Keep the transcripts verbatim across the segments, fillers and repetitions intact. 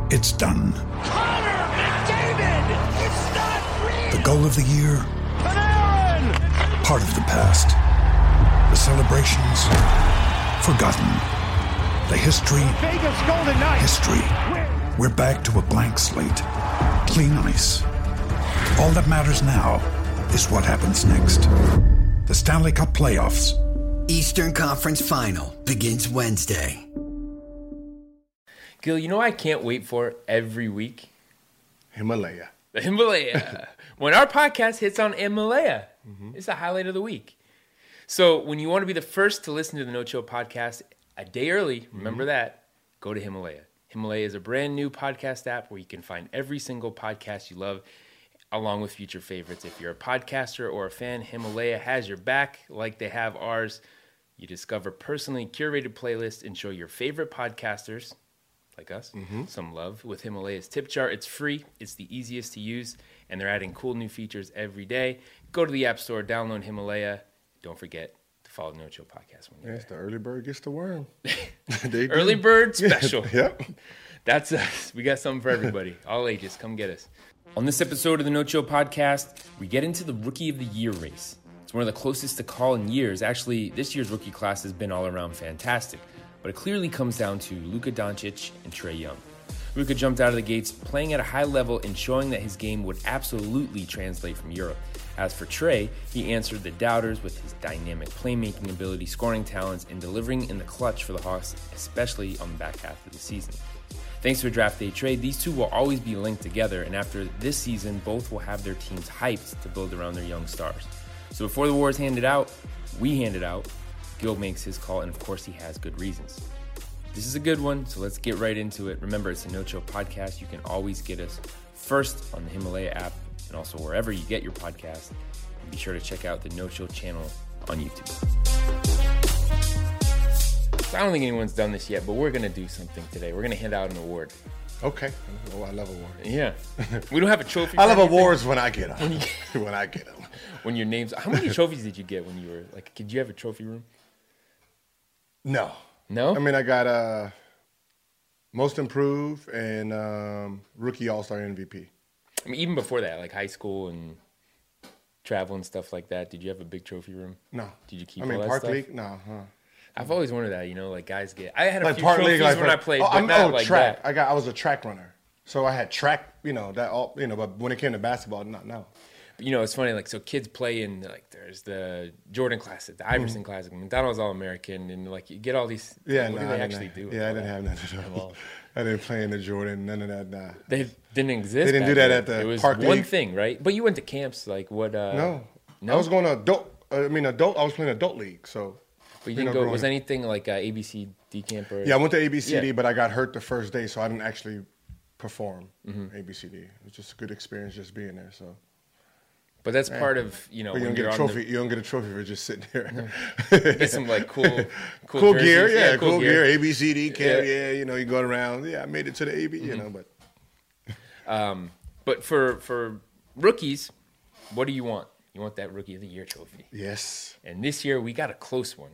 It's done. Connor McDavid! It's not real! The goal of the year? Panarin! Part of the past. The celebrations? Forgotten. The history? Vegas Golden Knights! History. We're back to a blank slate. Clean ice. All that matters now is what happens next. The Stanley Cup Playoffs. Eastern Conference Final begins Wednesday. Gil, you know what I can't wait for every week? Himalaya. The Himalaya. When our podcast hits on Himalaya, mm-hmm. it's the highlight of the week. So when you want to be the first to listen to the No Chill podcast a day early, remember mm-hmm. that, go to Himalaya. Himalaya is a brand new podcast app where you can find every single podcast you love, along with future favorites. If you're a podcaster or a fan, Himalaya has your back like they have ours. You discover personally curated playlists and show your favorite podcasters, like us, mm-hmm. some love with Himalaya's tip jar. It's free, it's the easiest to use, and they're adding cool new features every day. Go to the App Store, download Himalaya. Don't forget to follow No Chill Podcast when you're Yes, there. The early bird gets the worm. Early bird special. Yep. That's us. We got something for everybody. All ages, come get us. On this episode of the No Chill Podcast, we get into the Rookie of the Year race. It's one of the closest to call in years. Actually, this year's rookie class has been all around fantastic. But it clearly comes down to Luka Doncic and Trae Young. Luka jumped out of the gates playing at a high level and showing that his game would absolutely translate from Europe. As for Trae, he answered the doubters with his dynamic playmaking ability, scoring talents, and delivering in the clutch for the Hawks, especially on the back half of the season. Thanks to a draft day trade, these two will always be linked together, and after this season, both will have their teams hyped to build around their young stars. So before the war is handed out, we hand it out. Gil makes his call, and of course he has good reasons. This is a good one, so let's get right into it. Remember, it's a No Chill podcast. You can always get us first on the Himalaya app and also wherever you get your podcast. And be sure to check out the No Chill channel on YouTube. I don't think anyone's done this yet, but we're going to do something today. We're going to hand out an award. Okay. Oh, I love awards. Yeah. We don't have a trophy. I love awards when I get them. When, you, when I get them. When your name's... How many trophies did you get when you were... Like, did you have a trophy room? No. No? I mean, I got uh, Most Improved and um, Rookie All-Star M V P. I mean, even before that, like high school and travel and stuff like that, did you have a big trophy room? No. Did you keep I mean, all that Park stuff? League? No, huh? I've always wondered that, you know, like guys get... I had a like few Park trophies League, like when I played, oh, but I'm, not oh, like track. that. I got. I was a track runner. So I had track, you know, that all, you know, but when it came to basketball, not now. You know, it's funny, like, so kids play in, like, there's the Jordan Classic, the Iverson mm. Classic, McDonald's All-American, and, like, you get all these, yeah, like, what nah, do they I actually didn't, do? Yeah, I didn't have none of those. I didn't play in the Jordan, none of that, nah. They didn't exist. They didn't do that then. at the It was Park one League. thing, right? But you went to camps, like, what, uh... No. No? I was going to adult, I mean, adult, I was playing adult league, so. But you didn't know, go, was up. anything like uh, A B C D camp or? Yeah, I went to A B C D, Yeah. but I got hurt the first day, so I didn't actually perform mm-hmm. A B C D. It was just a good experience just being there, so. But that's part of, you know, but you when don't you're get a trophy. on the, You don't get a trophy for just sitting there. get some like cool, cool, cool jerseys. gear, yeah, cool, cool gear. A B C D camp, Yeah. yeah. You know, you go around. Yeah, I made it to the A B, mm-hmm. you know, but. Um, but for for rookies, what do you want? You want that Rookie of the Year trophy. Yes. And this year we got a close one.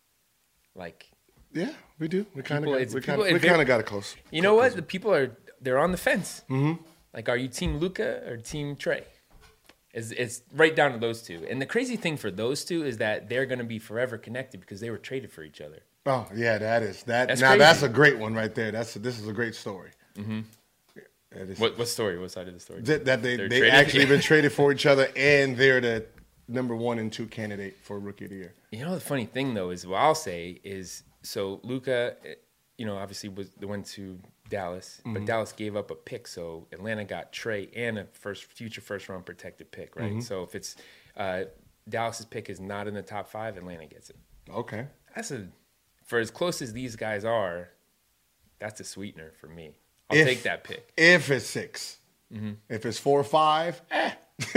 Like. Yeah, we do. We kind People- of it's- we people- kind of we it kind of got it close. You know what? The people are they're on the fence. Mm-hmm. Like, are you Team Luka or Team Trae? It's, it's right down to those two. And the crazy thing for those two is that they're going to be forever connected because they were traded for each other. Oh yeah, that is that. That's now crazy. that's a great one right there. That's this is a great story. Mm-hmm. That, is, What what story? What side of the story? that, that they They're they traded? actually been traded for each other, and they're the number one and two candidate for Rookie of the Year. You know, the funny thing though is what I'll say is so Luka, you know, obviously was the one to Dallas, but Mm-hmm. Dallas gave up a pick, so Atlanta got Trae and a first future first round protected pick, right? Mm-hmm. So if it's uh, Dallas's pick is not in the top five, Atlanta gets it. Okay. That's a for as close as these guys are, that's a sweetener for me. I'll If- take that pick. If it's six, Mm-hmm. if it's four or five, eh.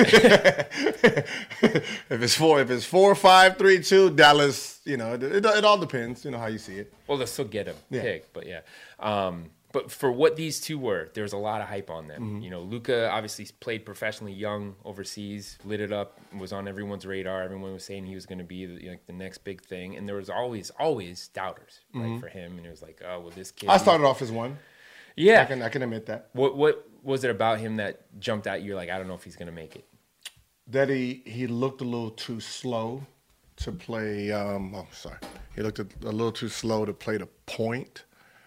if it's four, if it's four, five, three, two, Dallas. You know, it, it, it all depends. You know how you see it. Well, they'll still get a Yeah. pick, but yeah. Um, but for what these two were, there was a lot of hype on them. Mm-hmm. You know, Luka obviously played professionally young overseas, lit it up, was on everyone's radar. Everyone was saying he was going to be the, like the next big thing, and there was always, always doubters right, for him. And it was like, oh, well, this kid. Mm-hmm. I started off as one. Yeah. I can I can admit that. What what was it about him that jumped out? You're like, I don't know if he's gonna make it. That he he looked a little too slow to play. Um, oh, sorry, he looked a, a little too slow to play the point,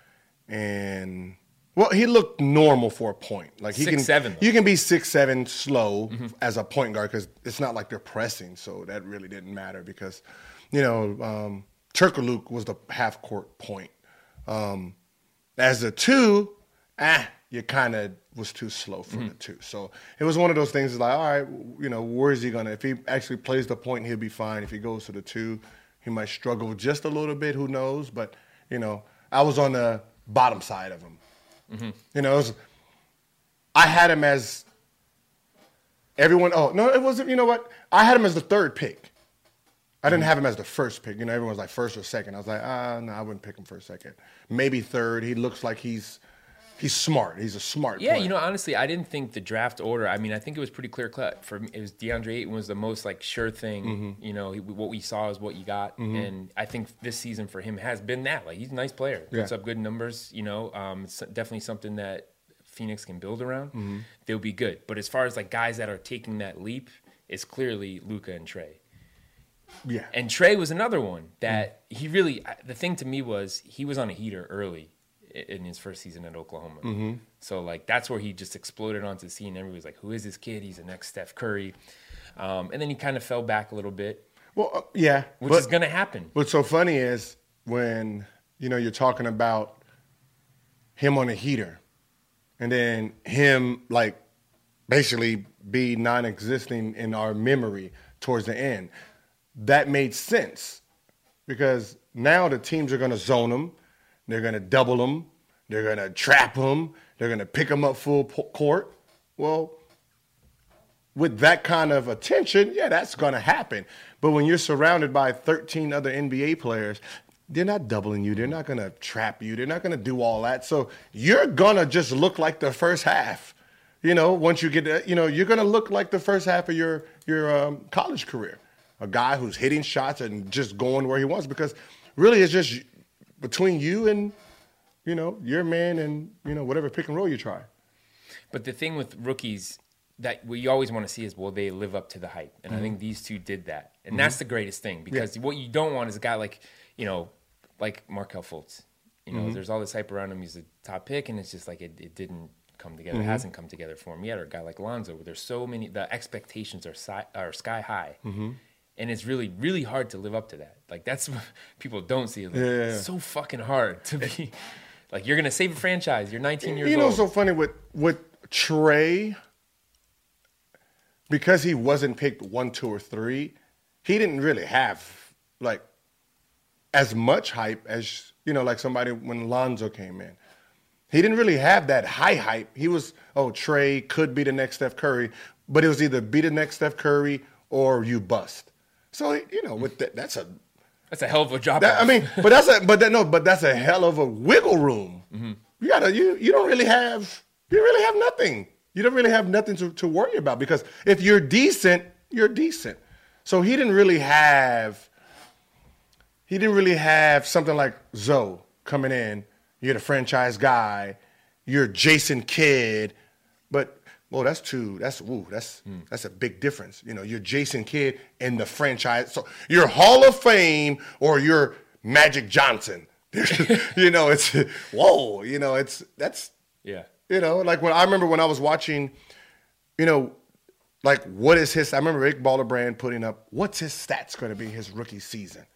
and well, he looked normal for a point. Like he Six, can seven, though. you can be six seven slow Mm-hmm. as a point guard because it's not like they're pressing, so that really didn't matter because, you know, um, Turkaluk was the half court point. Um, as a two, ah, you kind of was too slow for Mm-hmm. the two. So it was one of those things. Like, all right, you know, where is he gonna? If he actually plays the point, he'll be fine. If he goes to the two, he might struggle just a little bit. Who knows? But you know, I was on the bottom side of him. Mm-hmm. You know, it was, I had him as everyone. Oh no, it wasn't. You know what? I had him as the third pick. I didn't have him as the first pick. You know, everyone's like first or second. I was like, ah, no, I wouldn't pick him for a second. Maybe third. He looks like he's he's smart. He's a smart Yeah, player. you know, honestly, I didn't think the draft order. I mean, I think it was pretty clear cut. For me, it was DeAndre Ayton was the most like sure thing. Mm-hmm. You know, he, what we saw is what you got, and I think this season for him has been that. Like he's a nice player, puts Yeah. up good numbers. You know, um, it's definitely something that Phoenix can build around. Mm-hmm. They'll be good. But as far as like guys that are taking that leap, it's clearly Luka and Trey. Yeah. And Trey was another one that he really. The thing to me was he was on a heater early in his first season at Oklahoma. Mm-hmm. So like that's where he just exploded onto the scene. Everybody was like, "Who is this kid? He's the next Steph Curry." Um, and then he kind of fell back a little bit, Well, uh, yeah. which but is going to happen. What's so funny is when, you know, you're talking about him on a heater and then him like basically be non-existing in our memory towards the end. That made sense because now the teams are going to zone him. They're going to double him. They're going to trap him. They're going to pick him up full po- court. Well, with that kind of attention, yeah, that's going to happen. But when you're surrounded by thirteen other N B A players, they're not doubling you. They're not going to trap you. They're not going to do all that. So you're going to just look like the first half. You know, once you get, to, you know, you're going to look like the first half of your your um, college career. A guy who's hitting shots and just going where he wants because really it's just between you and, you know, your man and, you know, whatever pick and roll you try. But the thing with rookies that we always want to see is will they live up to the hype? And I think these two did that. And that's the greatest thing because what you don't want is a guy like, you know, like Markelle Fultz. You know, there's all this hype around him. He's a top pick, and it's just like it, it didn't come together. It hasn't come together for him yet. Or a guy like Lonzo, where there's so many, the expectations are, si- are sky high. And it's really, really hard to live up to that. Like, that's what people don't see. Like, Yeah, yeah, yeah. It's so fucking hard to be, like, you're going to save a franchise. You're nineteen years You know, old. what's so funny with with Trey, because he wasn't picked one, two, or three, he didn't really have like as much hype as, you know, like somebody when Lonzo came in. He didn't really have that high hype. He was, oh, Trey could be the next Steph Curry, but it was either be the next Steph Curry or you bust. So, you know, with that, that's a That's a hell of a drop That, off. I mean, but that's a but that no, but that's a hell of a wiggle room. Mm-hmm. You gotta you you don't really have you really have nothing. You don't really have nothing to, to worry about because if you're decent, you're decent. So he didn't really have he didn't really have something like Zoe coming in. You're the franchise guy. You're Jason Kidd, but well, that's two. That's ooh, that's Hmm. that's a big difference. You know, you're Jason Kidd in the franchise. So you're Hall of Fame or you're Magic Johnson. You know, it's whoa. You know, it's that's yeah. you know, like when I remember when I was watching, you know, like what is his? I remember Rick Balderbrand putting up what's his stats going to be his rookie season.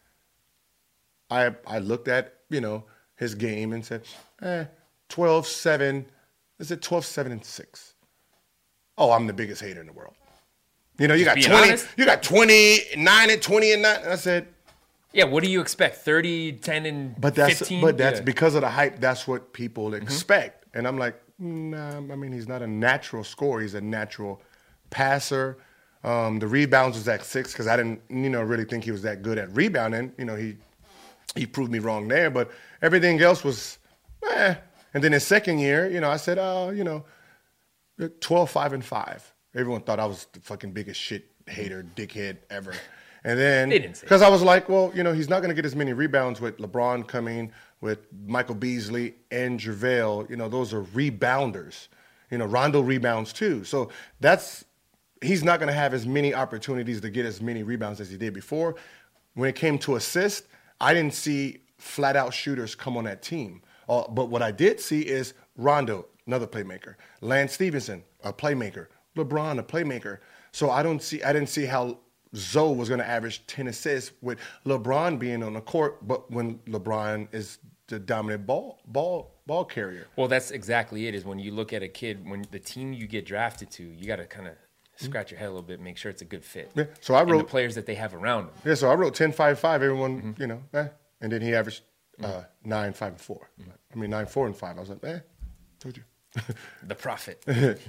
I I looked at you know his game and said, eh, twelve seven. Is it twelve seven and six? Oh, I'm the biggest hater in the world. You know, you got being twenty, honest? you got twenty-nine and twenty and nine. And I said, Yeah, what do you expect? thirty, ten, and but that's fifteen? but that's Yeah. because of the hype. That's what people expect. And I'm like, nah. I mean, he's not a natural scorer. He's a natural passer. Um, the rebounds was at six because I didn't, you know, really think he was that good at rebounding. You know, he he proved me wrong there. But everything else was, eh. And then his second year, you know, I said, oh, you know. twelve, five, and five. Everyone thought I was the fucking biggest shit hater, dickhead ever. And then, They didn't say because I was like, well, you know, he's not going to get as many rebounds with LeBron coming, with Michael Beasley and JaVale. You know, those are rebounders. You know, Rondo rebounds too. So that's, he's not going to have as many opportunities to get as many rebounds as he did before. When it came to assist, I didn't see flat out shooters come on that team. Uh, but what I did see is Rondo, another playmaker. Lance Stevenson, a playmaker. LeBron, a playmaker. So I don't see, I didn't see how Zoe was going to average ten assists with LeBron being on the court, but when LeBron is the dominant ball ball ball carrier. Well, that's exactly it. Is when you look at a kid, when the team you get drafted to, you got to kind of scratch your head a little bit, make sure it's a good fit. Yeah. So I and wrote the players that they have around them. Yeah. So I wrote ten, five, five. Everyone, mm-hmm. you know, eh. And then he averaged uh, mm-hmm. nine, five, and four. Mm-hmm. I mean, nine, four, and five. I was like, eh, told you. The prophet.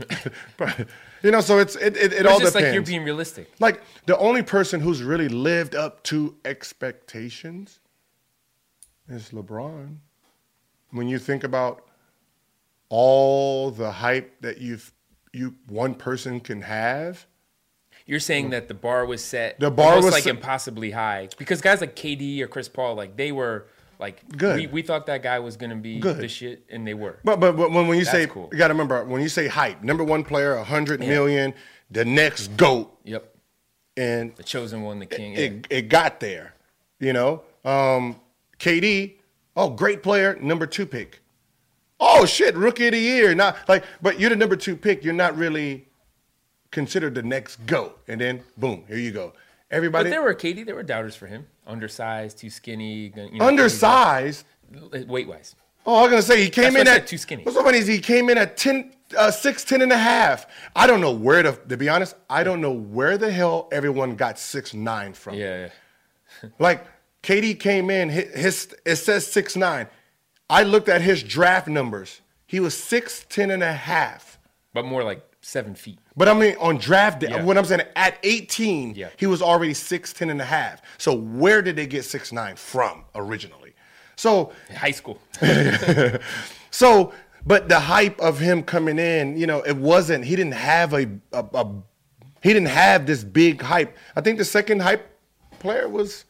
You know, so it's it it, it it's all just depends. like you're being realistic. Like the only person who's really lived up to expectations is LeBron. When you think about all the hype that you've you one person can have. You're saying that the bar was set the bar almost was like set, impossibly high because guys like K D or Chris Paul, like they were like good. We, we thought that guy was going to be good. the shit, and they were. But but, but when, when you That's say cool. you got to remember when you say hype, number one player, a hundred yeah. million, the next GOAT. Yep. And the chosen one, the king. It, yeah. it, it got there, you know. Um, K D, oh great player, number two pick. Oh shit, rookie of the year. Not like, but you're the number two pick. You're not really considered the next GOAT. And then boom, here you go. Everybody. But there were K D. There were doubters for him. Undersized, too skinny. You know, Undersized. Weight wise. Oh, I was gonna say he came That's in what I at said, too skinny. What's so funny is he came in at ten, uh, six, ten and a half. I don't know where to. To be honest, I don't know where the hell everyone got six nine from. Yeah. yeah. Like K D came in, his, his it says six nine. I looked at his draft numbers. He was six ten and a half. But more like seven feet. But I mean, on draft day, Yeah. when I'm saying at eighteen, yeah. he was already six ten and a half. So where did they get six nine from originally? So high school. So, but the hype of him coming in, you know, it wasn't. He didn't have a, a, a he didn't have this big hype. I think the second hype player was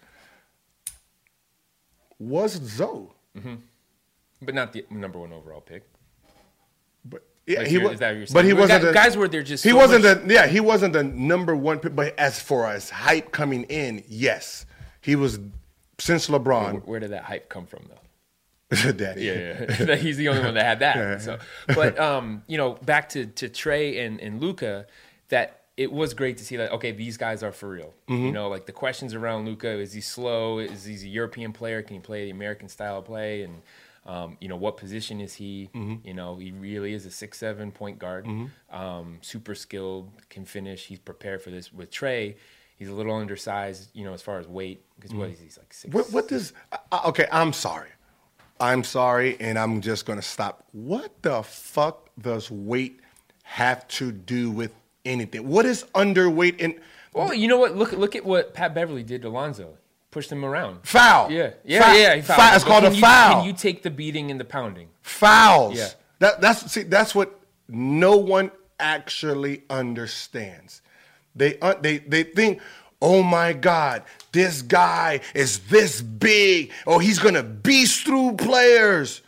was Zoe. Mm-hmm. But not the number one overall pick. But yeah, like he was. But but he wasn't. Guys, the, guys were there just. He so wasn't much. the. Yeah, he wasn't the number one pick. But as far as hype coming in, yes, he was. Since LeBron, Where, where did that hype come from, though? Daddy. Yeah, yeah. He's the only one that had that. Yeah. So, but um, you know, back to to Trey and and Luka, that it was great to see that. Okay, these guys are for real. Mm-hmm. You know, like the questions around Luka: is he slow? Is he a European player? Can he play the American style of play? And um, you know, what position is he? Mm-hmm. You know, he really is a six seven point guard. Mm-hmm. Um, super skilled, can finish. He's prepared for this. With Trey, he's a little undersized. You know, as far as weight, because Mm-hmm. what is he? He's like six. What, what does? Uh, okay, I'm sorry. I'm sorry, and I'm just gonna stop. What the fuck does weight have to do with anything? What is underweight in? Well, you know what? Look look at what Pat Beverly did to Lonzo. Pushed him around. Foul. Yeah, yeah, Foul. yeah. He fouled Foul. him. It's But called can a you, foul. Can you take the beating and the pounding? Fouls. Yeah. That that's see that's what no one actually understands. They uh, they they think, oh my God, this guy is this big. Oh, he's gonna beast through players.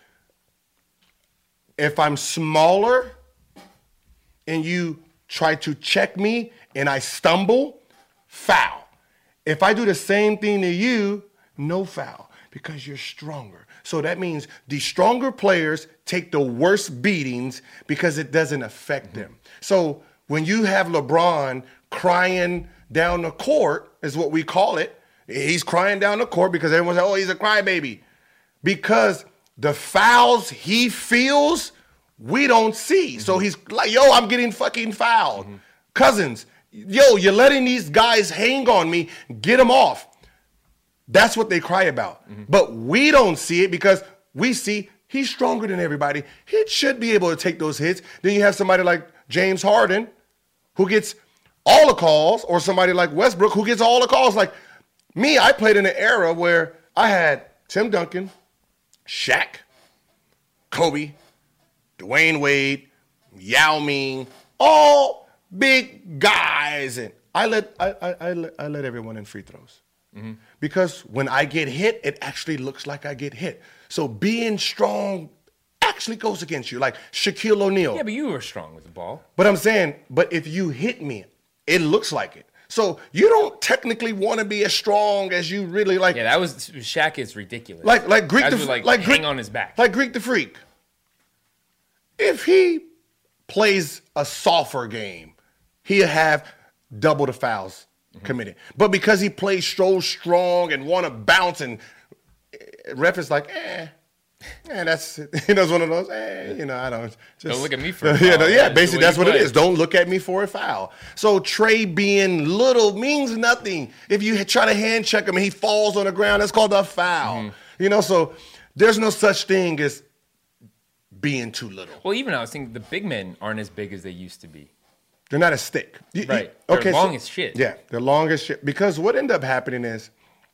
If I'm smaller and you try to check me and I stumble, foul. If I do the same thing to you, no foul because you're stronger. So that means the stronger players take the worst beatings because it doesn't affect mm-hmm. them. So when you have LeBron crying down the court, is what we call it. He's crying down the court because everyone's like, oh, he's a crybaby. Because the fouls he feels, we don't see. Mm-hmm. So he's like, yo, I'm getting fucking fouled. Mm-hmm. Cousins, yo, you're letting these guys hang on me. Get them off. That's what they cry about. Mm-hmm. But we don't see it because we see he's stronger than everybody. He should be able to take those hits. Then you have somebody like James Harden who gets all the calls, or somebody like Westbrook who gets all the calls. Like me, I played in an era where I had Tim Duncan, Shaq, Kobe, Dwayne Wade, Yao Ming, all big guys, and I let I, I, I let I let everyone in free throws. Mm-hmm. Because when I get hit, it actually looks like I get hit. So being strong actually goes against you. Like Shaquille O'Neal. Yeah, but you were strong with the ball. But I'm saying, but if you hit me, it looks like it. So you don't technically want to be as strong as you really like. Yeah, that was Shaq is ridiculous. Like like Greek the like, like hang Greek, on his back. Like Greek the Freak. If he plays a softer game, he'll have double the fouls mm-hmm. committed. But because he plays so strong and want to bounce, and ref is like, eh, eh, that's you know, it's one of those, eh, you know, I don't. Just, don't look at me for a foul. Yeah, no, yeah, that's basically that's what play. it is. Don't look at me for a foul. So Trey being little means nothing. If you try to hand check him and he falls on the ground, that's called a foul. Mm-hmm. You know, so there's no such thing as being too little. Well, even I was thinking the big men aren't as big as they used to be. They're not as thick. You, right. You, they're okay, long so, as shit. Yeah, they're long as shit. Because what ended up happening is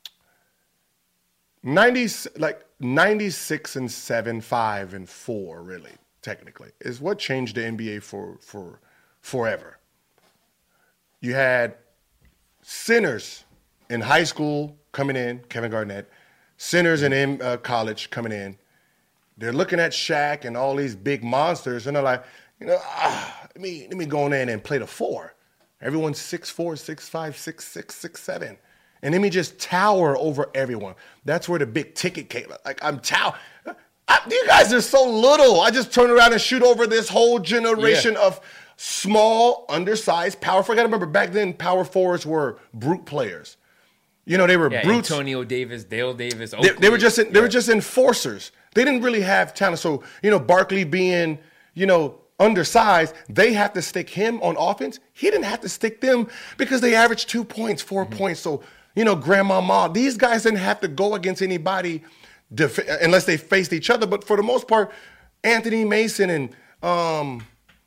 ninety like ninety-six and seven, five and four, really, technically, is what changed the N B A for for forever. You had centers in high school coming in, Kevin Garnett, centers in uh, college coming in. They're looking at Shaq and all these big monsters, and they're like, you know, ah, let me let me go in and play the four. Everyone's six four, six five, six six, six seven. And let me just tower over everyone. That's where the big ticket came. Like, I'm tower. I, you guys are so little. I just turn around and shoot over this whole generation yeah. of small, undersized, powerful. I got to remember, back then, power forwards were brute players. You know, they were yeah, brutes. Antonio Davis, Dale Davis, They, they were just they yeah. were just enforcers. They didn't really have talent. So, you know, Barkley being, you know, undersized, they have to stick him on offense. He didn't have to stick them because they averaged two points, four mm-hmm. points. So, you know, Grandmama, these guys didn't have to go against anybody def- unless they faced each other. But for the most part, Anthony Mason and um,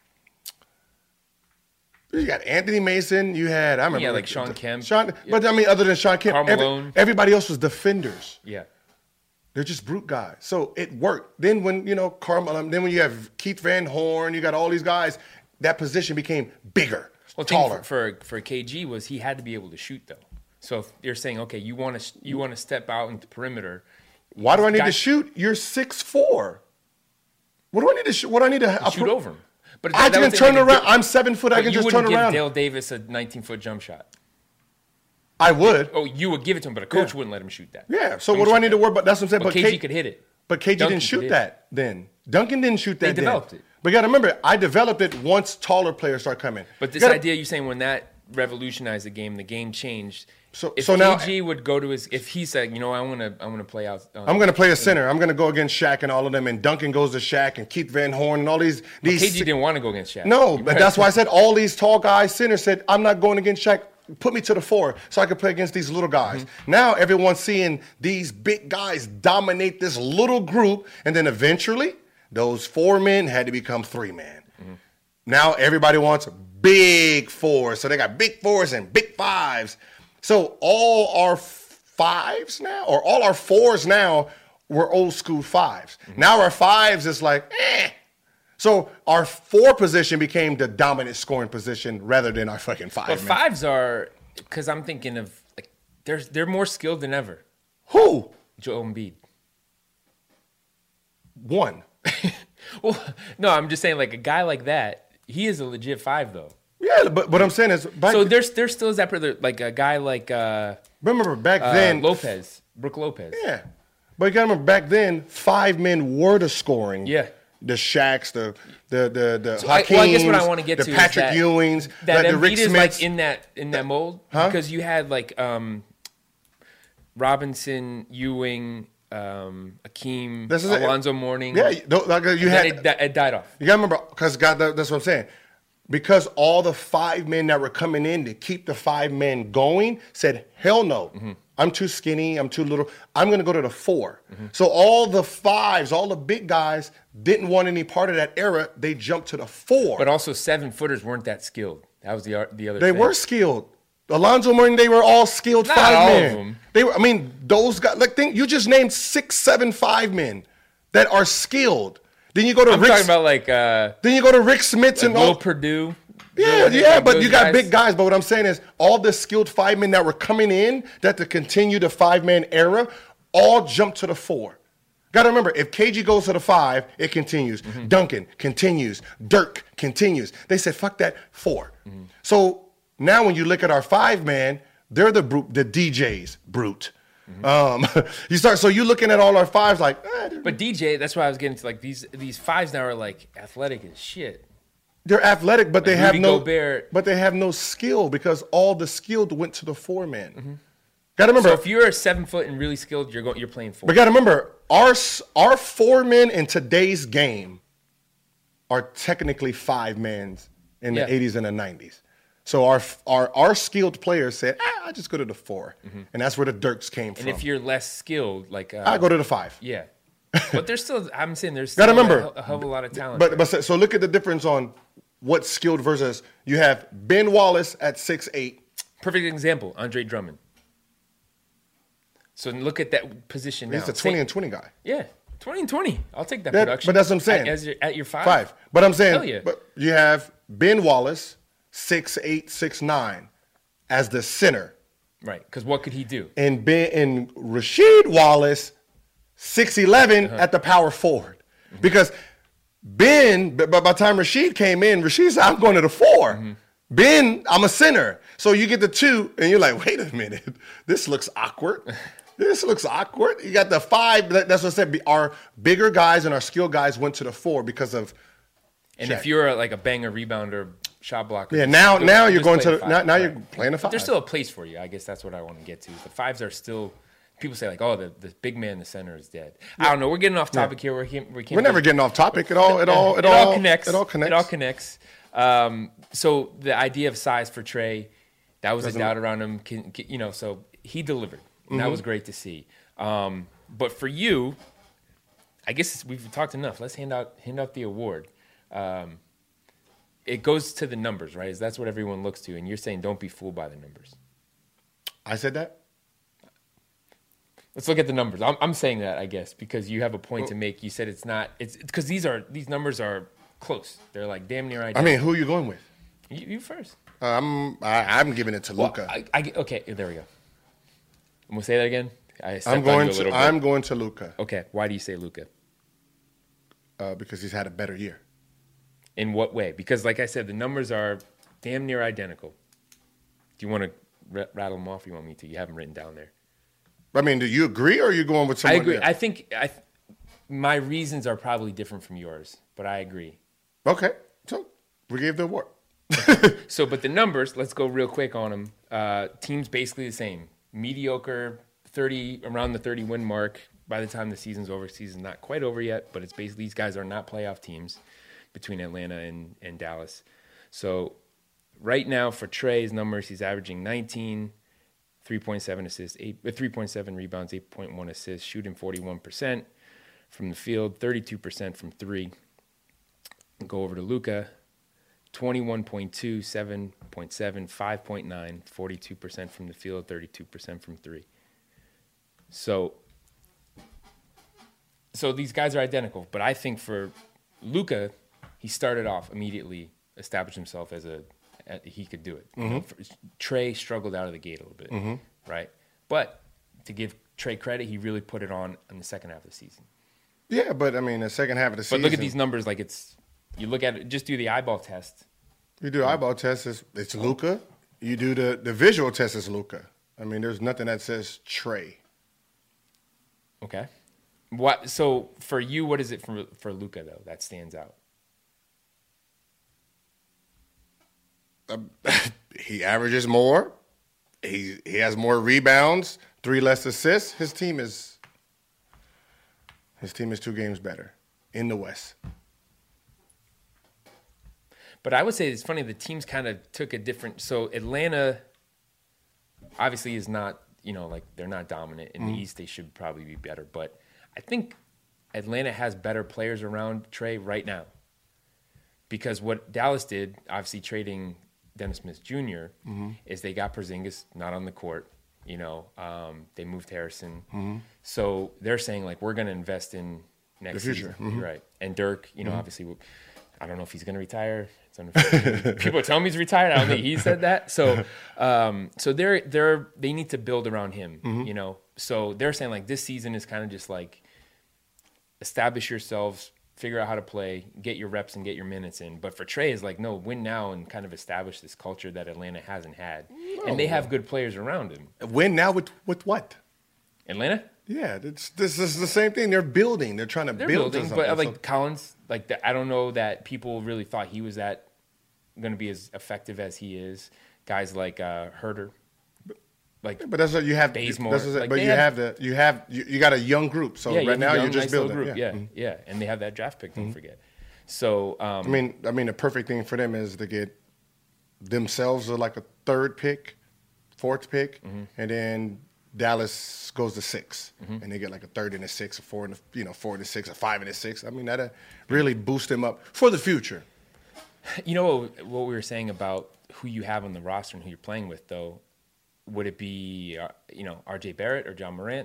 you got Anthony Mason. You had I remember yeah, like Sean Kemp. Sean, yeah. But I mean, other than Sean Kemp, every, everybody else was defenders. Yeah. They're just brute guys. So it worked. Then when, you know, Carmelo, then when you have Keith Van Horn, you got all these guys, that position became bigger, well, taller. For, for for K G was he had to be able to shoot, though. So if you're saying, okay, you want to you want to step out into perimeter. Why do I need got, to shoot? You're six four. What do I need to shoot? What do I need to shoot pro- over him? But I can turn like around. I'm seven foot. I can just turn around. You wouldn't give Dale Davis a nineteen-foot jump shot. I would. Oh, you would give it to him, but a coach yeah. wouldn't let him shoot that. Yeah. So what do I need that. to worry about? That's what I'm saying. But, but K G K- could hit it. But K G Duncan didn't shoot that then. Duncan didn't shoot that. They developed then. it. But you got to remember, I developed it once taller players start coming. But this gotta, idea you're saying when that revolutionized the game, the game changed. So, if so K now, G would go to his, if he said, you know, I want to, I want to play out. Um, I'm going to play a center. I'm going to go against Shaq and all of them, and Duncan goes to Shaq and Keith Van Horn and all these. these K G didn't want to go against Shaq. No, but that's why I said all these tall guys, centers said, I'm not going against Shaq. Put me to the four so I can play against these little guys. Mm-hmm. Now everyone's seeing these big guys dominate this little group, and then eventually those four men had to become three men. Mm-hmm. Now everybody wants big fours, so they got big fours and big fives. So all our fives now, or all our fours now, were old school fives. Mm-hmm. Now our fives is like, eh. So our four position became the dominant scoring position rather than our fucking five. But man. fives are, because I'm thinking of, like, they're, they're more skilled than ever. Who? Joel Embiid. One. Well, no, I'm just saying, like, a guy like that, he is a legit five, though. Yeah, but what I'm saying is... Back so there's there's still that, like, a guy like... Uh, remember, back uh, then... Lopez. Brooke Lopez. Yeah. But you got to remember, back then, five men were the scoring. Yeah. The Shaqs, the the the the so Hakeems, I, well, I guess what I want to get the to Patrick is that, Ewings, that like the Rick Embiid is Smiths. like in that in that mold huh? because you had like um, Robinson, Ewing, um, Akeem, Alonzo Mourning. Yeah, like you had it, it died off. You got to remember, because God, that's what I'm saying. Because all the five men that were coming in to keep the five men going said, hell no. Mm-hmm. I'm too skinny. I'm too little. I'm going to go to the four. Mm-hmm. So all the fives, all the big guys didn't want any part of that era. They jumped to the four. But also seven footers weren't that skilled. That was the the other They thing. were skilled. Alonzo Mourning, they were all skilled Not five all men. of them. They were, I mean, those guys, like, think, you just named six, seven, five men that are skilled. Then you go to I'm Rick. talking about like. Uh, then you go to Rick Smiths like and Will all. Purdue. Yeah, Like yeah, but those you got guys- big guys. But what I'm saying is, all the skilled five men that were coming in, that to continue the five man era, all jumped to the four. Got to remember, if K G goes to the five, it continues. Mm-hmm. Duncan continues. Dirk continues. They said, "Fuck that, four." Mm-hmm. So now, when you look at our five man, they're the brute, the D Js, brute. Mm-hmm. Um, you start. So you looking at all our fives like, eh, they're, But D J, that's why I was getting to like these these fives now are like athletic as shit. they're athletic, but they Like have Rudy no. Gobert. But they have no skill because all the skilled went to the four man. Got to remember. So if you're a seven foot and really skilled, you're going you're playing four. But got to remember, our our four men in today's game are technically five men in Yeah. the eighties and the nineties. So our our our skilled players said, ah, I just go to the four, and that's where the Dirks came and from. if you're less skilled, like uh, I go to the five. yeah, but there's still I'm saying there's still Gotta remember, a, a hell of a lot of talent. But but so, so look at the difference on what's skilled versus you have Ben Wallace at six eight. Perfect example, Andre Drummond. So look at that position now. He's a twenty Say- and twenty guy. Yeah, twenty and twenty. I'll take that That- production. but that's what I'm saying. At, as your, at your five. Five. But I'm saying, Hell yeah. but you have Ben Wallace, six eight, six nine, as the center. Right, because what could he do? And Ben and Rasheed Wallace, six eleven Uh-huh. at the power forward. Because Ben, but by the time Rasheed came in, Rasheed said, I'm going to the four. Mm-hmm. Ben, I'm a center. So you get the two, and you're like, wait a minute. This looks awkward. This looks awkward. You got the five. that- That's what I said. Our bigger guys and our skill guys went to the four because of And Check. if you're a, like a banger rebounder, shot blocker, Yeah, just now go- now you're just going play to the the, five. now, now you're Right. playing the But five. there's still a place for you. I guess that's what I want to get to. The fives are still. People say like, oh, the, the big man in the center is dead. I don't know. We're getting off topic here. We're, we can't We're never getting off topic. It all it all it, it all connects. It all connects. It all connects. Um, so the idea of size for Trey, that was a doubt around him. Can, can, you know, so he delivered, and that Mm-hmm. was great to see. Um, but for you, I guess we've talked enough. Let's hand out hand out the award. Um, it goes to the numbers, right? That's what everyone looks to, and you're saying don't be fooled by the numbers. I said that. Let's look at the numbers. I'm, I'm saying that, I guess, because you have a point to make. You said it's not. It's because these are these numbers are close. They're like damn near I identical. mean, who are you going with? you, you first. Um, I, I'm giving it to Well, Luca. I, I, okay, there we go. I'm gonna say that again. I stepped I'm on going you a to little bit. I'm going to Luca Okay, why do you say Luca? uh, because he's had a better year. In what way? Because, like I said, the numbers are damn near identical. Do you want to r- rattle them off? Or you want me to? You have them written down there. I mean, do you agree or are you going with I someone? agree. else? I think I, th- my reasons are probably different from yours, but I agree. Okay, so we gave the award. So, but the numbers, let's go real quick on them. Uh, teams basically the same. Mediocre, thirty around the thirty win mark. By the time the season's over, season's not quite over yet, but it's basically these guys are not playoff teams between Atlanta and, and Dallas. So right now for Trey's numbers, he's averaging nineteen, three point seven assists, eight, uh, three point seven rebounds, eight point one assists, shooting forty-one percent from the field, thirty-two percent from three. Go over to Luka. twenty-one point two, seven point seven, five point nine, forty-two percent from the field, thirty-two percent from three. So, so these guys are identical, but I think for Luka, he started off immediately, established himself as a, a he could do it. You know, for- Trey struggled out of the gate a little bit, right? But to give Trey credit, he really put it on in the second half of the season. Yeah, but I mean, the second half of the But season. look at these numbers, like it's you look at it, just do the eyeball test. You do eyeball test, it's, it's Luca. You do the, the visual test, it's Luca. I mean, there's nothing that says Trey. Okay. What? So for you, what is it for for Luka though that stands out? He averages more. He he has more rebounds, three less assists. His team is his team is two games better in the West. But I would say it's funny. The teams kind of took a different. So Atlanta obviously is not. You know, like they're not dominant in the East. They should probably be better. But I think Atlanta has better players around Trey right now. Because what Dallas did, obviously trading Dennis Smith Junior, is they got Porzingis not on the court. You know, um, they moved Harrison. So they're saying, like, we're going to invest in next The future. season. Right. And Dirk, you know, obviously I don't know if he's going to retire. It's unofficial. People are telling me he's retired. I don't think he said that. So, um, so they're they're they need to build around him. Mm-hmm. You know, so they're saying like this season is kind of just like establish yourselves, figure out how to play, get your reps and get your minutes in. But for Trae, is like, no, win now and kind of establish this culture that Atlanta hasn't had. No. And they have good players around him. Win now with, with what? Atlanta? Yeah, it's, this is the same thing. They're building. They're trying to They're build building, something. but like so, Collins, like the, I don't know that people really thought he was that going to be as effective as he is. Guys like uh, Herter. Like, but that's what you have. Bazemore. That's what, Like but you had, have the you have you, you got a young group. So yeah, right now young, you're just nice building. Group. Yeah, yeah, mm-hmm. yeah, and they have that draft pick. Don't mm-hmm. forget. So um, I mean, I mean, the perfect thing for them is to get themselves like a third pick, fourth pick, mm-hmm. and then Dallas goes to six, mm-hmm. and they get like a third and a six, a four and a, you know four and a six, a five and a six. I mean, that'll really boost them up for the future. You know what, what we were saying about who you have on the roster and who you're playing with, though. Would it be, uh, you know, R J Barrett or John Morant?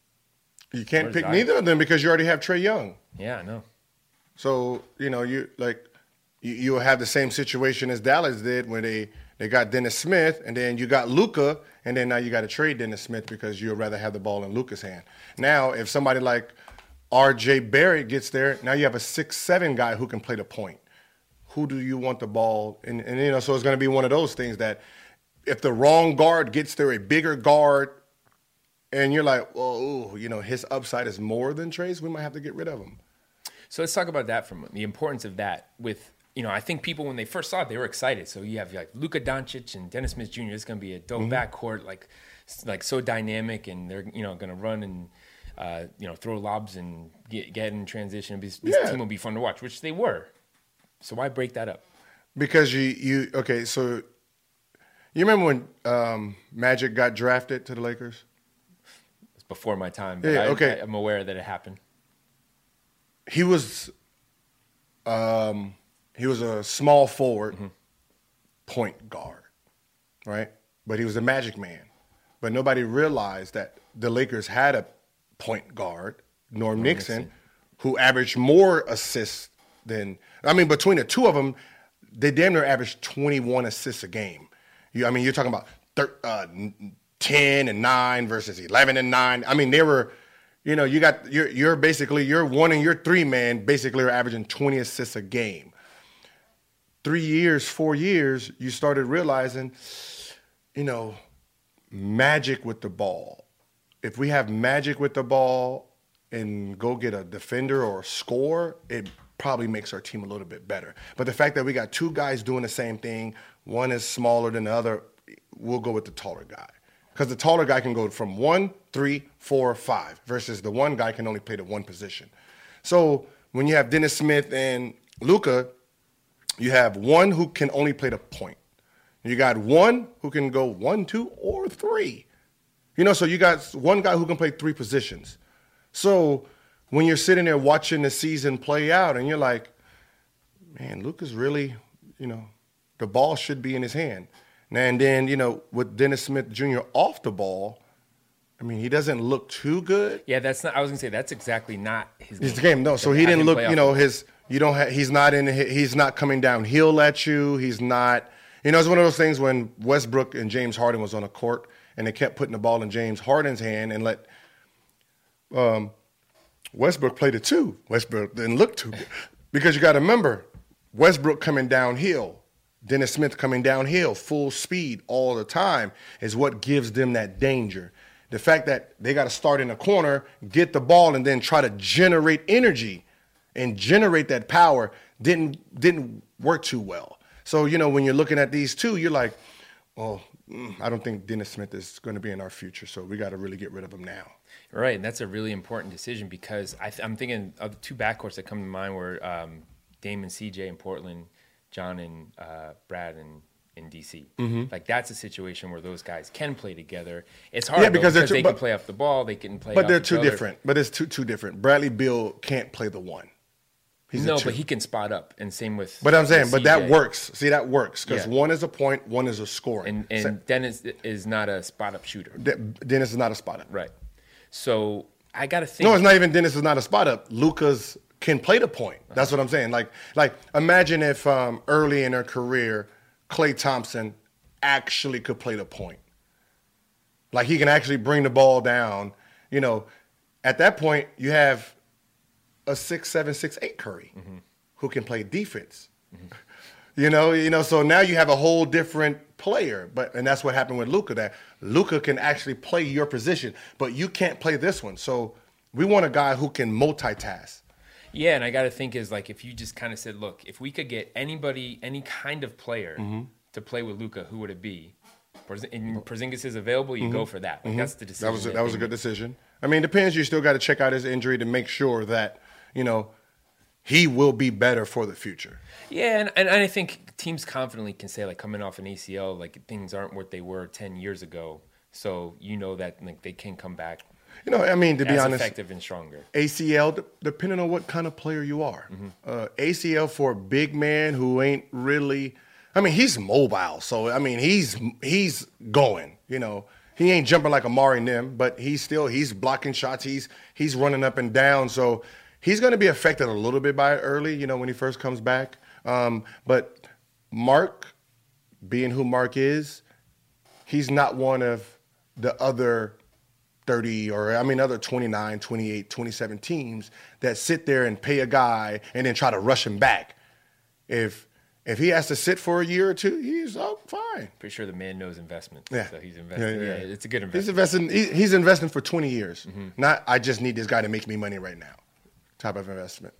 You can't pick neither of them because you already have Trae Young. Yeah, I know. So, you know, you like you, you'll have the same situation as Dallas did when they, they got Dennis Smith, and then you got Luka, and then now you got to trade Dennis Smith because you'd rather have the ball in Luka's hand. Now, if somebody like R J Barrett gets there, now you have a six seven guy who can play the point. Who do you want the ball? And, and you know, so it's going to be one of those things that if the wrong guard gets there, a bigger guard, and you're like, well, ooh, you know, his upside is more than Trae's, we might have to get rid of him. So let's talk about that from the importance of that with, you know, I think people when they first saw it, they were excited. So you have like Luka Doncic and Dennis Smith Junior It's going to be a dope mm-hmm. backcourt, like, like so dynamic, and they're, you know, going to run and, uh, you know, throw lobs and get, get in transition. This, this yeah. team will be fun to watch, which they were. So why break that up? Because you, you okay, so you remember when um, Magic got drafted to the Lakers? It's before my time, but yeah, I, okay. I, I'm aware that it happened. He was um, he was a small forward, mm-hmm. point guard, right? But he was a Magic man. But nobody realized that the Lakers had a point guard, Norm, Norm Nixon, Nixon, who averaged more assists than – I mean, between the two of them, they damn near averaged twenty-one assists a game. You, I mean, you're talking about thir- uh, ten and nine versus eleven and nine. I mean, they were – you know, you got you're you're basically your one and your three man basically are averaging twenty assists a game. Three years, four years, you started realizing, you know, magic with the ball. If we have magic with the ball and go get a defender or a scorer, it probably makes our team a little bit better. But the fact that we got two guys doing the same thing, one is smaller than the other, we'll go with the taller guy. Because the taller guy can go from one, three, four, five, versus the one guy can only play the one position. So when you have Dennis Smith and Luka, you have one who can only play the point. You got one who can go one, two, or three. You know, so you got one guy who can play three positions. So when you're sitting there watching the season play out and you're like, man, Luka's really, you know, the ball should be in his hand. And then, you know, with Dennis Smith Junior off the ball, I mean, he doesn't look too good. Yeah, that's not. I was gonna say that's exactly not his game. His game, no. So he didn't look. You know, his. You don't. have He's not in. He's not coming downhill at you. He's not. You know, it's one of those things when Westbrook and James Harden was on a court and they kept putting the ball in James Harden's hand and let um, Westbrook play the two. Westbrook didn't look too good because you got to remember Westbrook coming downhill. Dennis Smith coming downhill, full speed all the time is what gives them that danger. The fact that they got to start in a corner, get the ball, and then try to generate energy and generate that power didn't didn't work too well. So, you know, when you're looking at these two, you're like, well, I don't think Dennis Smith is going to be in our future, so we got to really get rid of him now. Right, and that's a really important decision because I th- I'm thinking of the two backcourts that come to mind were um, Dame and C J in Portland, John and uh, Brad in, in D C. Mm-hmm. Like, that's a situation where those guys can play together. It's hard yeah, because, though, because too, they but, can play off the ball. They can play But off they're each too other. different. But it's too too different. Bradley Beal can't play the one. He's no, but he can spot up, and same with But I'm saying, with but C J. that works. See, that works because yeah. one is a point, one is a scoring. And, and so, Dennis is not a spot-up shooter. De- Dennis is not a spot-up. Right. So I got to think. No, it's not even Dennis is not a spot-up. Luka's can play the point. That's what I'm saying. Like, like imagine if um, early in her career, Klay Thompson actually could play the point. Like he can actually bring the ball down. You know, at that point, you have a six, seven, six, eight Curry mm-hmm. who can play defense. Mm-hmm. You know, you know. So now you have a whole different player. But and that's what happened with Luka. That Luka can actually play your position, but you can't play this one. So we want a guy who can multitask. Yeah, and I got to think is like if you just kind of said, look, if we could get anybody, any kind of player mm-hmm. to play with Luka, who would it be? And Porzingis is available, you mm-hmm. go for that. Like, mm-hmm. That's the decision. That was a, that, that was a good decision. I mean, it depends. You still got to check out his injury to make sure that, you know, he will be better for the future. Yeah, and, and I think teams confidently can say, like, coming off an A C L, like, things aren't what they were ten years ago. So you know that like they can come back. You know, I mean, to be as honest, effective and stronger. A C L, depending on what kind of player you are. Mm-hmm. Uh, A C L for a big man who ain't really – I mean, he's mobile. So, I mean, he's he's going, you know. He ain't jumping like Amari Nim, but he's still – he's blocking shots. He's he's running up and down. So, he's going to be affected a little bit by it early, you know, when he first comes back. Um, but Mark, being who Mark is, he's not one of the other – thirty or I mean other twenty-nine, twenty-eight, twenty-seven teams that sit there and pay a guy and then try to rush him back. If if he has to sit for a year or two, he's oh fine. Pretty sure the man knows investment. Yeah. So he's investing. Yeah, yeah, yeah. yeah, it's a good investment. He's investing he, he's investing for twenty years. Mm-hmm. Not I just need this guy to make me money right now. Type of investment.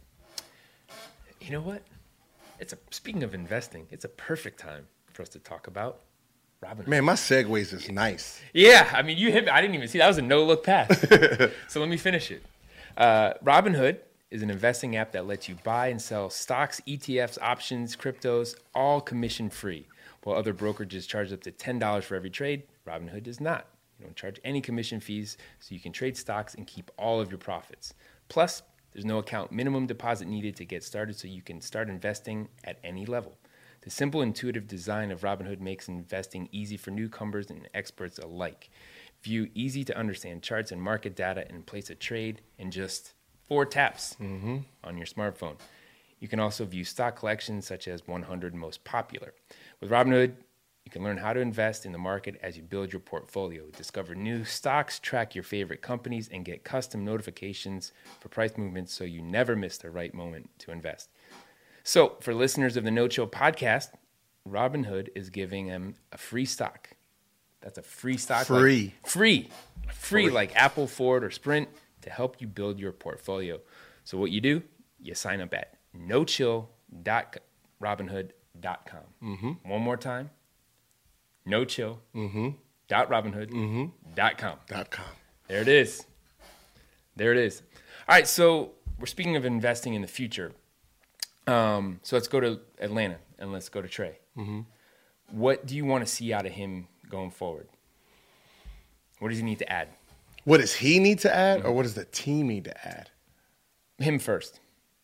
You know what? It's a speaking of investing, it's a perfect time for us to talk about Robinhood. Man, my segues is nice. Yeah, I mean, you hit me. I didn't even see. That was a no-look pass. So let me finish it. Uh, Robinhood is an investing app that lets you buy and sell stocks, E T Fs, options, cryptos, all commission-free. While other brokerages charge up to ten dollars for every trade, Robinhood does not. You don't charge any commission fees, so you can trade stocks and keep all of your profits. Plus, there's no account minimum deposit needed to get started, so you can start investing at any level. The simple, intuitive design of Robinhood makes investing easy for newcomers and experts alike. View easy-to-understand charts and market data and place a trade in just four taps mm-hmm. on your smartphone. You can also view stock collections such as one hundred most popular. With Robinhood, you can learn how to invest in the market as you build your portfolio. Discover new stocks, track your favorite companies, and get custom notifications for price movements so you never miss the right moment to invest. So, for listeners of the No Chill podcast, Robinhood is giving them a free stock. That's a free stock. Free. Like, free. Free, free, like Apple, Ford, or Sprint, to help you build your portfolio. So, what you do, you sign up at no chill dot robinhood dot com. Mm-hmm. One more time, no chill dot robinhood dot com. Dot com. There it is. There it is. All right, so we're speaking of investing in the future. Um, so let's go to Atlanta and let's go to Trey. Mm-hmm. What do you want to see out of him going forward? What does he need to add? What does he need to add, mm-hmm. or what does the team need to add? Him first.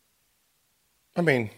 I mean,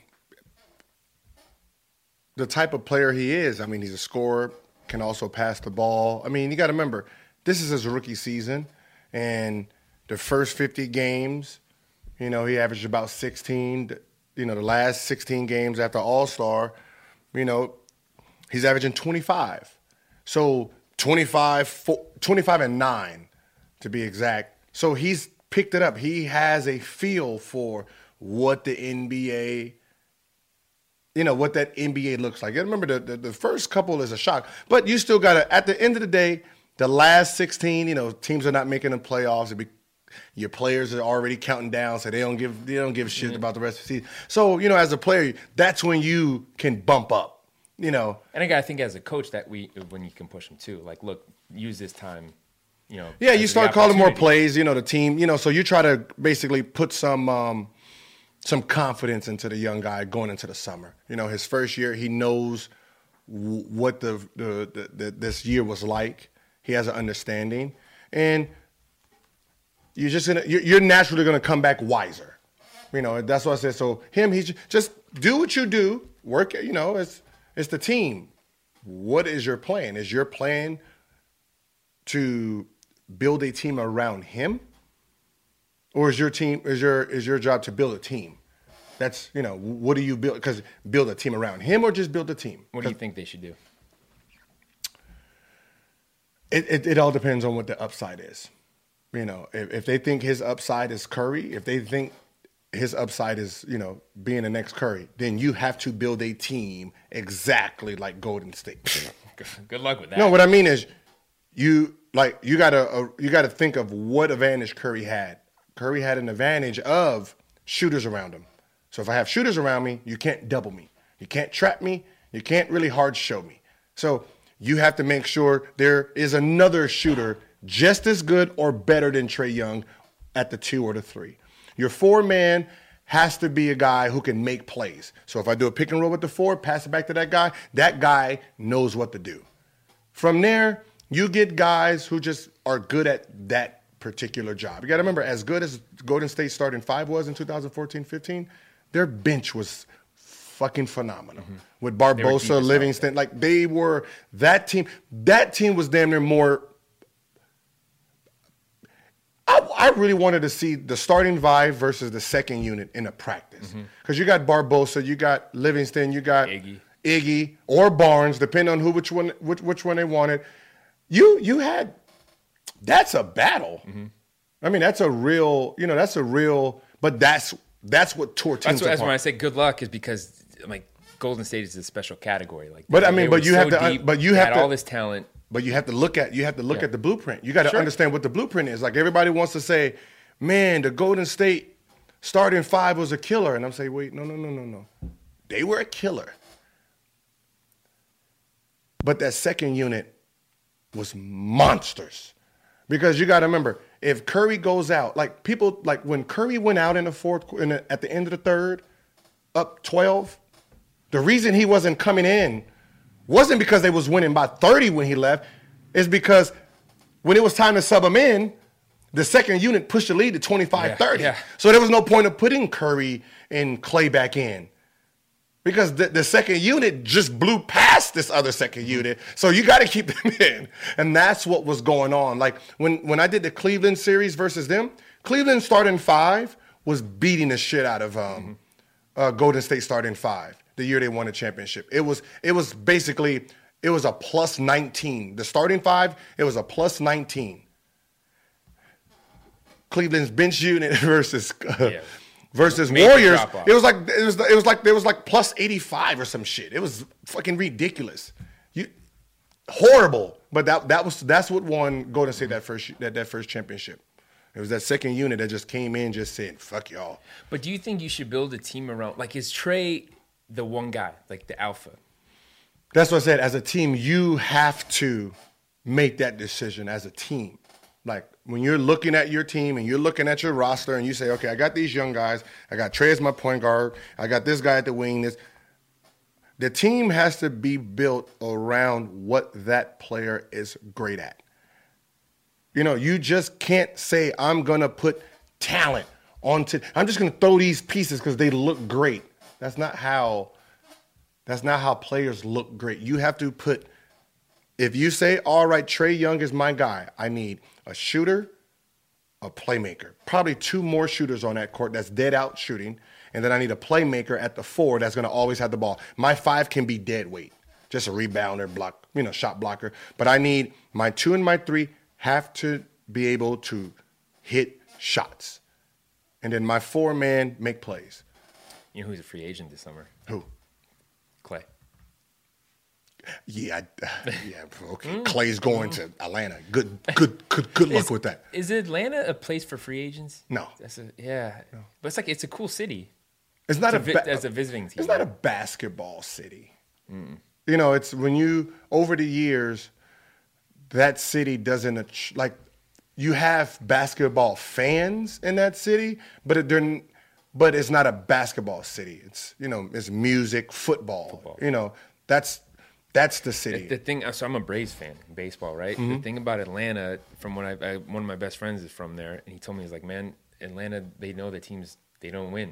the type of player he is, I mean, he's a scorer, can also pass the ball. I mean, you got to remember, this is his rookie season, and the first fifty games, you know, he averaged about sixteen. You know, the last sixteen games after All-Star, you know, he's averaging twenty-five. So twenty-five, four, twenty-five and nine, to be exact. So he's picked it up. He has a feel for what the N B A, you know, what that N B A looks like. I remember the, the, the first couple is a shock. But you still got to, at the end of the day, the last sixteen, you know, teams are not making the playoffs. It'd be, your players are already counting down, so they don't give they don't give a shit mm-hmm. about the rest of the season. So, you know, as a player, that's when you can bump up, you know. And I gotta think as a coach that we when you can push them too. Like, look, use this time, you know. Yeah, you start calling more plays, you know, the team, you know, so you try to basically put some um, some confidence into the young guy going into the summer. You know, his first year, he knows w- what the, the, the, the this year was like. He has an understanding. And You're just gonna. You're naturally gonna come back wiser, you know. That's what I said. So him, he's just do what you do. Work. You know, it's it's the team. What is your plan? Is your plan to build a team around him, Or is your team is your is your job to build a team? That's, you know, what do you build? Because build a team around him or just build a team? What do you think they should do? It, it it all depends on what the upside is. You know, if, if they think his upside is Curry, if they think his upside is, you know, being the next Curry, then you have to build a team exactly like Golden State. Good luck with that. No, what I mean is, you like you gotta uh, you gotta think of what advantage Curry had. Curry had an advantage of shooters around him. So if I have shooters around me, you can't double me, you can't trap me, you can't really hard show me. So you have to make sure there is another shooter just as good or better than Trae Young at the two or the three. Your four man has to be a guy who can make plays. So if I do a pick and roll with the four, pass it back to that guy, that guy knows what to do. From there, you get guys who just are good at that particular job. You got to remember, as good as Golden State starting five was in two thousand fourteen fifteen, their bench was fucking phenomenal. Mm-hmm. With Barbosa, Livingston, like they were that team. That team was damn near more. I, I really wanted to see the starting five versus the second unit in a practice. Because mm-hmm. you got Barbosa, you got Livingston, you got Iggy, Iggy or Barnes, depending on who which one which, which one they wanted. You you had that's a battle. Mm-hmm. I mean, that's a real, you know, that's a real, but that's that's what tore teams That's, what, that's apart. when I say good luck is because like Golden State is a special category. Like, but I mean, but you so have to, deep, but you have had to, all this talent. But you have to look at you have to look yeah. at the blueprint. You got to sure. understand what the blueprint is. Like everybody wants to say, man, the Golden State starting five was a killer, and I'm saying, wait, no, no, no, no, no, they were a killer. But that second unit was monsters. Because you got to remember, if Curry goes out, like people, like when Curry went out in the fourth, in the, at the end of the third, up twelve, the reason he wasn't coming in wasn't because they was winning by thirty when he left. It's because when it was time to sub him in, the second unit pushed the lead to twenty-five thirty. Yeah, yeah. So there was no point of putting Curry and Clay back in. Because the, the second unit just blew past this other second unit. So you got to keep them in. And that's what was going on. Like when, when I did the Cleveland series versus them, Cleveland starting five was beating the shit out of um, mm-hmm. uh, Golden State starting five the year they won the championship. It was it was basically, it was a plus nineteen. The starting five, it was a plus nineteen. Cleveland's bench unit versus uh, yeah. versus Major Warriors. It was like it was it was like there was like plus eighty-five or some shit. It was fucking ridiculous. You horrible. But that that was that's what won Golden State that first that, that first championship. It was that second unit that just came in just saying, fuck y'all. But do you think you should build a team around, like, is Trae the one guy, like the alpha? That's what I said. As a team, you have to make that decision as a team. Like, when you're looking at your team and you're looking at your roster and you say, okay, I got these young guys. I got Trae as my point guard. I got this guy at the wing. This, the team has to be built around what that player is great at. You know, you just can't say, I'm going to put talent onto – I'm just going to throw these pieces because they look great. That's not how that's not how players look great. You have to put – if you say, all right, Trae Young is my guy, I need a shooter, a playmaker, probably two more shooters on that court that's dead out shooting, and then I need a playmaker at the four that's going to always have the ball. My five can be dead weight, just a rebounder, block, you know, shot blocker. But I need my two and my three have to be able to hit shots. And then my four-man make plays. You know who's a free agent this summer? Who? Clay. Yeah, yeah. Okay. Clay's going to Atlanta. Good, good, good, good luck is, with that. Is Atlanta a place for free agents? No. That's a, yeah, no. But it's like it's a cool city. It's not it's a, a ba- as a visiting team. It's not a basketball city. Mm. You know, it's when you over the years, that city doesn't like. You have basketball fans in that city, but it didn't. But it's not a basketball city. It's, you know, it's music, football. football. You know, that's that's the city. The, the thing. So I'm a Braves fan, baseball, right? Mm-hmm. The thing about Atlanta, from what I, I, one of my best friends is from there, and he told me, he's like, man, Atlanta, they know the teams, they don't win.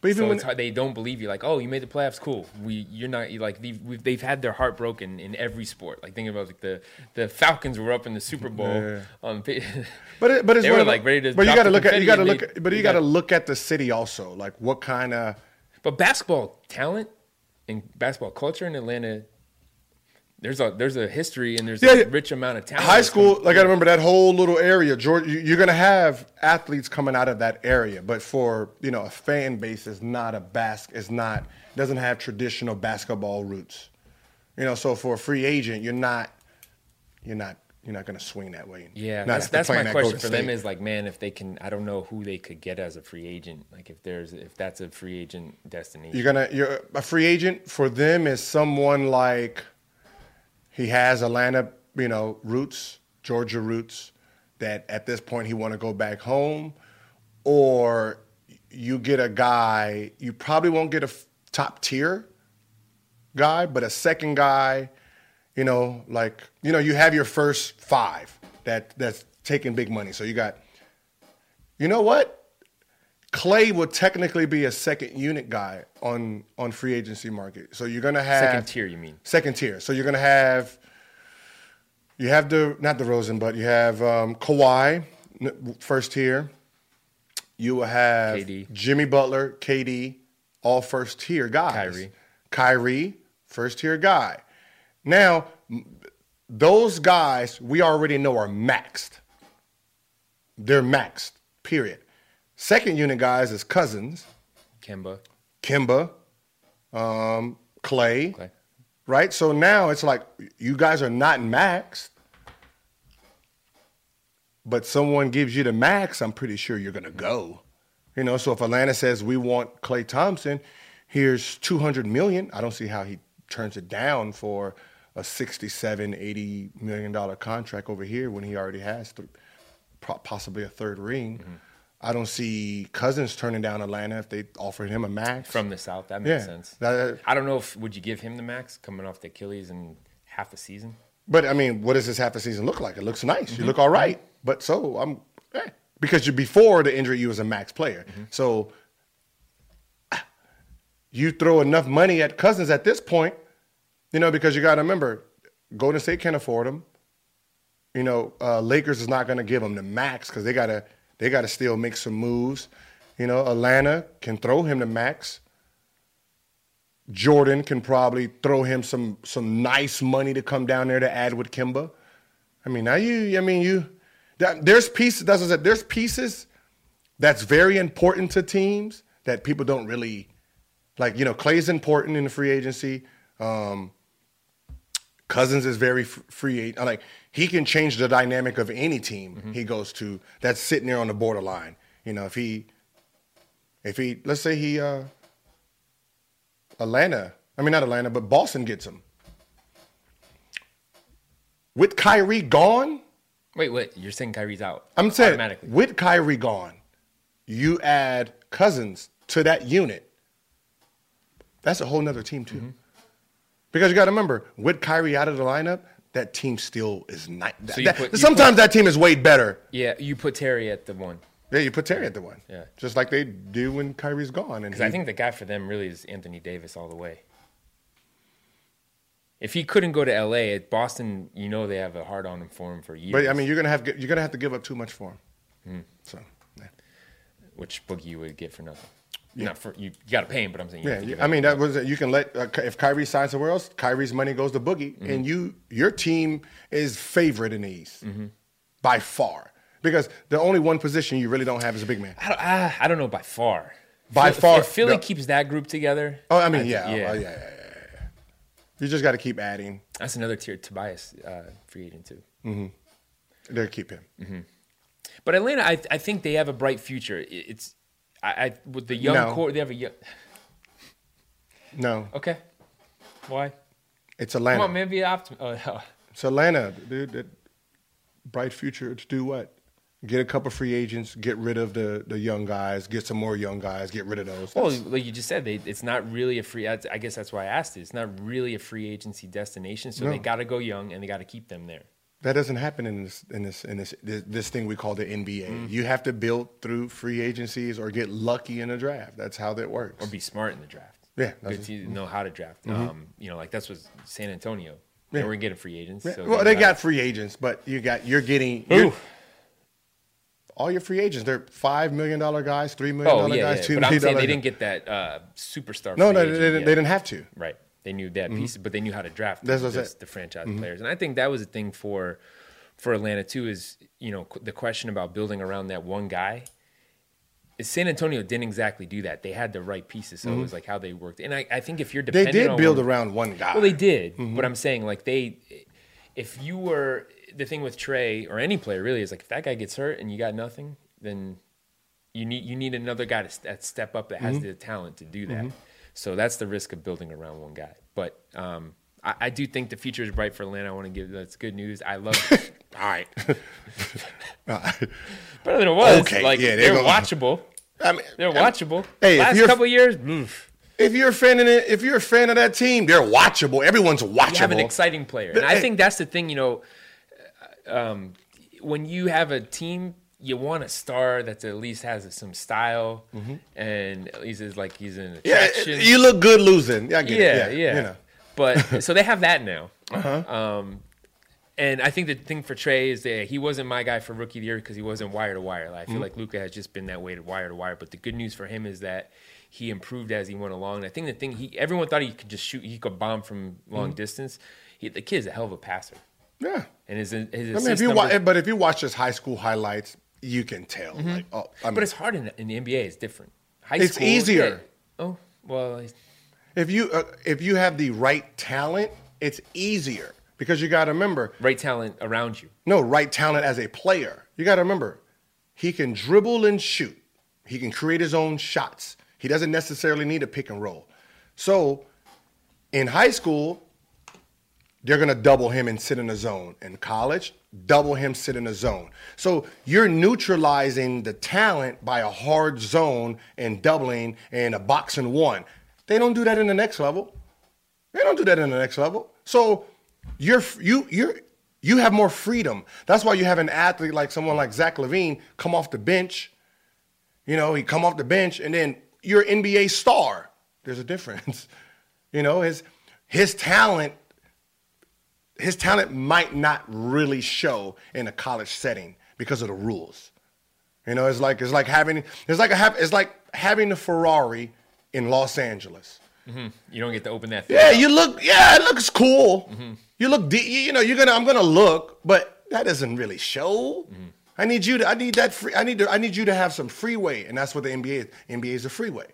But even so when it's hard, they don't believe you. Like, oh, you made the playoffs, cool. We, you're not you like they've, we've, they've had their heart broken in every sport. Like thinking about like the, the Falcons were up in the Super Bowl. Yeah. On, but it, but it's they one were of the- like ready to. But you got got to look at you got to look. They, At, but you got to look at the city also. Like what kind of. But basketball talent and basketball culture in Atlanta. There's a there's a history and there's Yeah, a yeah. rich amount of talent. High school, like I remember that whole little area. George, you- you're gonna have athletes coming out of that area, but for you know a fan base is not a bas is not doesn't have traditional basketball roots. You know, so for a free agent, you're not you're not you're not gonna swing that way. Yeah, Not that's, after that's playing my at question Golden for them State. is like, man, if they can, I don't know who they could get as a free agent. Like if there's if that's a free agent destination. You're gonna you're a free agent for them is someone like he has Atlanta, you know, roots, Georgia roots, that at this point he want to go back home, or you get a guy, you probably won't get a f- top tier guy, but a second guy, you know, like, you know, you have your first five that that's taking big money. So you got, you know what? Clay would technically be a second unit guy on on free agency market. So you're gonna have Second tier, you mean? Second tier. So you're gonna have you have the not DeRozan, but you have um, Kawhi n- first tier. You will have K D. Jimmy Butler, K D, all first tier guys. Kyrie. Kyrie, first tier guy. Now m- those guys we already know are maxed. They're maxed. Period. Second unit guys is Cousins, Kemba. Kimba, um, Clay, Clay. right? So now it's like you guys are not maxed, but someone gives you the max, I'm pretty sure you're going to go. You know, so if Atlanta says we want Klay Thompson, here's two hundred million dollars, I don't see how he turns it down for a sixty-seven, eighty million dollars contract over here when he already has th- possibly a third ring. Mm-hmm. I don't see Cousins turning down Atlanta if they offered him a max. From the South, that makes Yeah. sense. That- I don't know if would you give him the max coming off the Achilles in half a season? But I mean, what does this half a season look like? It looks nice. Mm-hmm. You look all right. But so I'm eh. because you before the injury you was a max player. Mm-hmm. So ah, you throw enough money at Cousins at this point, you know, because you got to remember, Golden State can't afford him. You know, uh, Lakers is not going to give him the max because they got to they got to still make some moves. You know, Atlanta can throw him the max. Jordan can probably throw him some some nice money to come down there to add with Kimba. I mean, now you, I mean, you, that, there's pieces, that's what I said, there's pieces that's very important to teams that people don't really, like, you know, Clay's important in the free agency. Um, Cousins is very f- free agent. Like, he can change the dynamic of any team mm-hmm. he goes to that's sitting there on the borderline. You know, if he, if he, let's say he, uh, Atlanta, I mean, not Atlanta, but Boston gets him. With Kyrie gone, Wait, wait, you're saying Kyrie's out? I'm saying automatically. with Kyrie gone, you add Cousins to that unit. That's a whole nother team too. Mm-hmm. Because you got to remember, with Kyrie out of the lineup, that team still is not. So you that, put- you sometimes put- that team is way better. Yeah, you put Terry at the one. Yeah, you put Terry at the one. Yeah. Just like they do when Kyrie's gone. Because I think the guy for them really is Anthony Davis all the way. If he couldn't go to L A, at Boston, you know they have a hard on him for him for years. But I mean, you're gonna have you're gonna have to give up too much for him. Mm. So, yeah. Which Boogie you would get for nothing. Yeah. Not for you. You got to pay him, but I'm saying. You Yeah, have to give I mean him- that was you can let uh, if Kyrie signs somewhere else, Kyrie's money goes to Boogie, Mm-hmm. and you your team is favorite in the East Mm-hmm. by far because the only one position you really don't have is a big man. I don't, I, I don't know by far. By If- far, if Philly no. keeps that group together. Oh, I mean, I- yeah, yeah. oh, yeah, yeah, yeah, yeah. You just got to keep adding. That's another tier. Tobias, uh, free agent too. They'll keep him. But Atlanta, I, I think they have a bright future. It- It's, I, I with the young No. core, they have a young. No, Okay, why? it's Atlanta. Come on, man, be optimistic. Oh, It's Atlanta, dude. That bright future to do what? Get a couple free agents, get rid of the, the young guys, get some more young guys, get rid of those. well, like you just said, they, it's not really a free. I guess that's why I asked it. It's not really a free agency destination, so No. they got to go young and they got to keep them there. That doesn't happen in this in this in this this, this thing we call the N B A. Mm. You have to build through free agencies or get lucky in a draft. That's how that works. Or be smart in the draft. Yeah, good to know how to draft. Mm-hmm. Um, you know, like that's what San Antonio. Yeah. They were getting free agents. Yeah. So well, they got free agents, but you got you're getting you're, all your free agents. They're five million dollar guys, three million dollar oh, yeah, guys, yeah. two but million. I'm saying dollar they didn't get that uh, superstar. No, free no, agent they didn't, yet. they didn't have to. Right. They knew that mm-hmm. pieces, but they knew how to draft That's them, what just the franchise mm-hmm. players. And I think that was a thing for for Atlanta too. Is you know the question about building around that one guy. Is San Antonio didn't exactly do that. They had the right pieces, so mm-hmm. it was like how they worked. And I, I think if you're dependent, they did on build one, around one guy. Well, they did, mm-hmm. but I'm saying like they, if you were the thing with Trey or any player really is like if that guy gets hurt and you got nothing, then you need you need another guy to that step up that has mm-hmm. the talent to do that. Mm-hmm. So that's the risk of building around one guy. But um, I, I do think the future is bright for Atlanta. I want to give that's good news. I love. All right, better than it was. Okay, like yeah, they're gonna, watchable. I mean, they're I mean, watchable. Hey, last couple of years. Oof. If you're a fan of it, if you're a fan of that team, they're watchable. Everyone's watchable. You have an exciting player, and I think that's the thing. You know, um, when you have a team, you want a star that at least has some style, mm-hmm. and at least is like he's an attraction. Yeah, you look good losing. Yeah, I get yeah, it. Yeah, yeah. You know. But so they have that now. Uh-huh. Um, and I think the thing for Trey is that he wasn't my guy for rookie of the year because he wasn't wire to wire. I feel mm-hmm. like Luka has just been that way to wire to wire. But the good news for him is that he improved as he went along. And I think the thing he everyone thought he could just shoot, he could bomb from long mm-hmm. distance. He, the kid's a hell of a passer. Yeah. And his, his I mean, if you numbers, wa- but if you watch his high school highlights, you can tell. Mm-hmm. Like, oh, I mean, but it's hard in, in the N B A. It's different. High it's school, easier. Yeah. Oh well. If you uh, if you have the right talent, it's easier because you got to remember right talent around you. No, right talent as a player. You got to remember he can dribble and shoot. He can create his own shots. He doesn't necessarily need a pick and roll. So in high school, they're going to double him and sit in a zone. In college, double him, sit in a zone. So you're neutralizing the talent by a hard zone and doubling and a box and one. They don't do that in the next level. They don't do that in the next level. So you're you you're you have more freedom. That's why you have an athlete like someone like Zach LaVine come off the bench. You know, he come off the bench and then you're an N B A star. There's a difference. You know, his his talent his talent might not really show in a college setting because of the rules. You know, it's like it's like having it's like a it's like having a Ferrari in Los Angeles. Mm-hmm. You don't get to open that thing Yeah, up. you look. Yeah, it looks cool. Mm-hmm. You look. De- you know, you're gonna. I'm gonna look, but that doesn't really show. Mm-hmm. I need you to. I need that free. I need to. I need you to have some freeway, and that's what the N B A is. N B A is a freeway.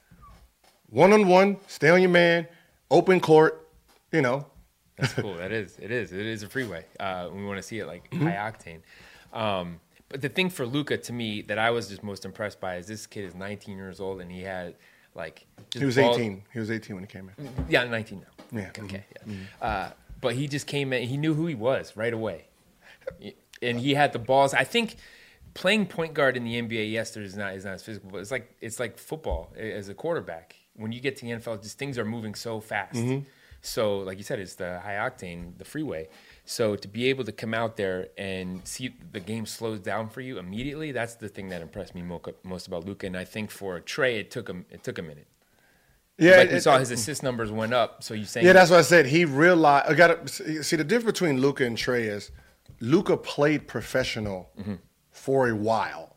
One on one, stay on your man, open court. You know. That's cool. That is. It is. It is a freeway. Uh, we want to see it like mm-hmm. high octane. Um, but the thing for Luka to me that I was just most impressed by is this kid is nineteen years old and he had. Like he was ball. eighteen. He was eighteen when he came in. Yeah, nineteen now. Yeah. Okay. Mm-hmm. Yeah. Uh, but he just came in. He knew who he was right away, and he had the balls. I think playing point guard in the N B A, yes, there's not is not as physical, but it's like it's like football as a quarterback. When you get to the N F L, just things are moving so fast. Mm-hmm. So, like you said, it's the high octane, the freeway. So to be able to come out there and see the game slows down for you immediately, that's the thing that impressed me most about Luka. And I think for Trey, it took him it took a minute. Yeah, like we it, saw it, his assist numbers went up. So you saying yeah, that's what I said. He realized. I got to see the difference between Luka and Trey is Luka played professional mm-hmm. for a while.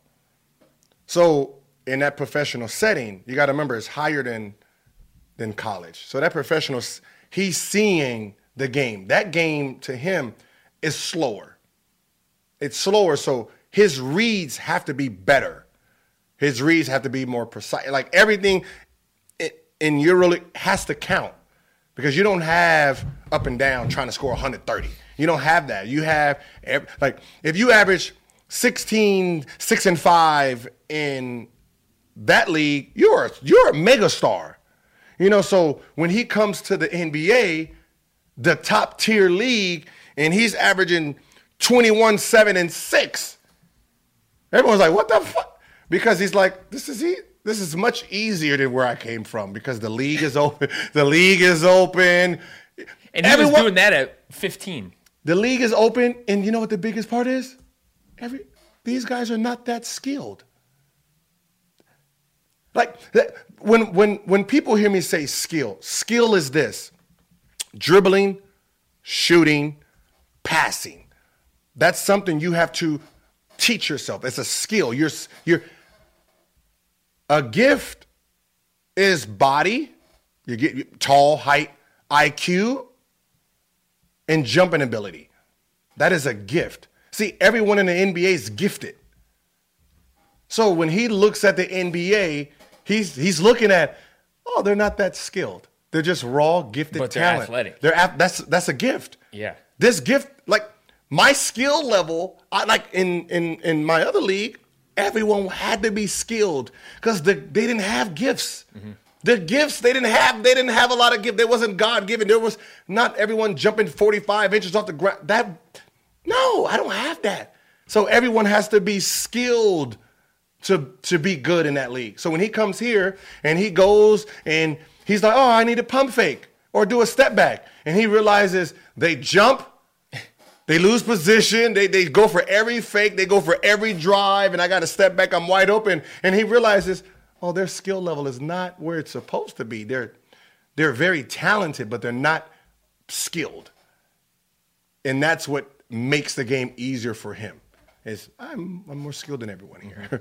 So in that professional setting, you got to remember it's higher than than college. So that professional, he's seeing the game. That game to him is slower. It's slower, so his reads have to be better. His reads have to be more precise. Like everything in EuroLeague has to count because you don't have up and down trying to score one hundred thirty. You don't have that. You have, like, if you average sixteen, six and five in that league, you're a, you're a mega star. You know, so when he comes to the N B A, the top tier league, and he's averaging twenty-one, seven, and six. Everyone's like, what the fuck? Because he's like, this is he. This is much easier than where I came from because the league is open. The league is open. And he Everyone, was doing that at fifteen. The league is open, and you know what the biggest part is? Every these guys are not that skilled. Like when when when people hear me say skill, skill is this: dribbling, shooting, passing. That's something you have to teach yourself. It's a skill. You're you're a gift is body. You get tall, height, I Q, and jumping ability. That is a gift. See, everyone in the N B A is gifted. So when he looks at the N B A, he's he's looking at, oh, they're not that skilled. They're just raw, gifted but they're talent. Athletic. They're ath- that's that's a gift. Yeah. This gift, like my skill level, I like in in in my other league, everyone had to be skilled because the, they didn't have gifts. Mm-hmm. The gifts they didn't have, they didn't have a lot of gifts. There wasn't God given. There was not everyone jumping forty-five inches off the ground. That no, I don't have that. So everyone has to be skilled to to be good in that league. So when he comes here and he goes and he's like, oh, I need a pump fake or do a step back, and he realizes they jump. They lose position. They they go for every fake. They go for every drive. And I got to step back. I'm wide open. And he realizes, oh, their skill level is not where it's supposed to be. They're they're very talented, but they're not skilled. And that's what makes the game easier for him. Is I'm I'm more skilled than everyone here.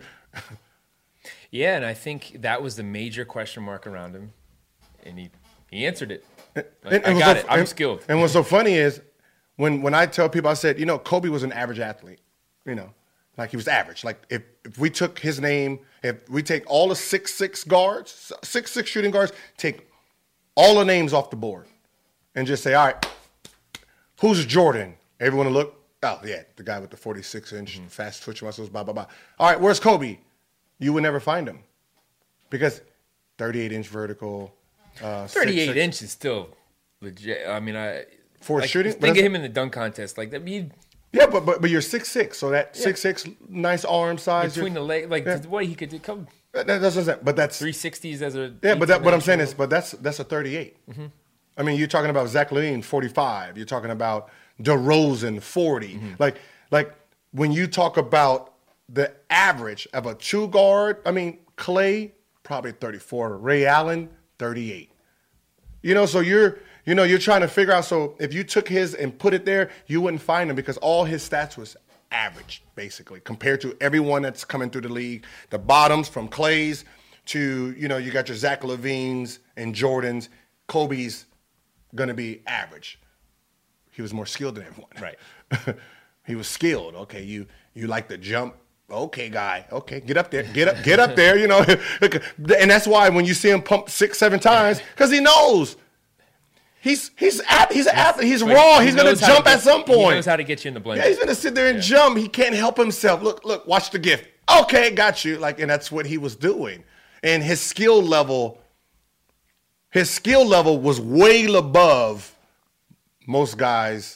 Yeah, and I think that was the major question mark around him, and he he answered it. Like, and, and I got so, it. I'm and, skilled. And what's so funny is. When when I tell people, I said, you know, Kobe was an average athlete, you know, like he was average. Like if, if we took his name, if we take all the six six guards, six six shooting guards, take all the names off the board, and just say, all right, who's Jordan? Everyone will look. Oh yeah, the guy with the forty-six inch mm-hmm. fast twitch muscles, blah blah blah. All right, where's Kobe? You would never find him because thirty-eight inch vertical. Uh, thirty-eight six, six. inch is still legit. I mean, I. For like, shooting? Think of him in the dunk contest. Like that. You, yeah, but but but you're six six, so that yeah. six six, nice arm size. Between the leg, like yeah. what he could do, come. That, that doesn't. But that's three sixties as a. Yeah, but that what I'm saying is, but that's that's a thirty-eight. Mm-hmm. I mean, you're talking about Zach LaVine, forty-five. You're talking about DeRozan, forty. Mm-hmm. Like like when you talk about the average of a two guard, I mean, Clay probably thirty-four, Ray Allen thirty-eight. You know, so you're. You know, you're trying to figure out, so if you took his and put it there, you wouldn't find him because all his stats was average, basically, compared to everyone that's coming through the league. The bottoms from Clay's to, you know, you got your Zach LaVines and Jordans. Kobe's going to be average. He was more skilled than everyone. Right. He was skilled. Okay, you you like the jump. Okay, guy. Okay, get up there. Get up, get up there, you know. And that's why when you see him pump six, seven times, because he knows. He's he's he's an athlete. He's like, raw. he He's gonna jump get, at some point. He knows how to get you in the blender. Yeah, he's gonna sit there and yeah. jump. He can't help himself. Look, look, watch the gift. Okay, got you. Like, and that's what he was doing. And his skill level, his skill level was way above most guys'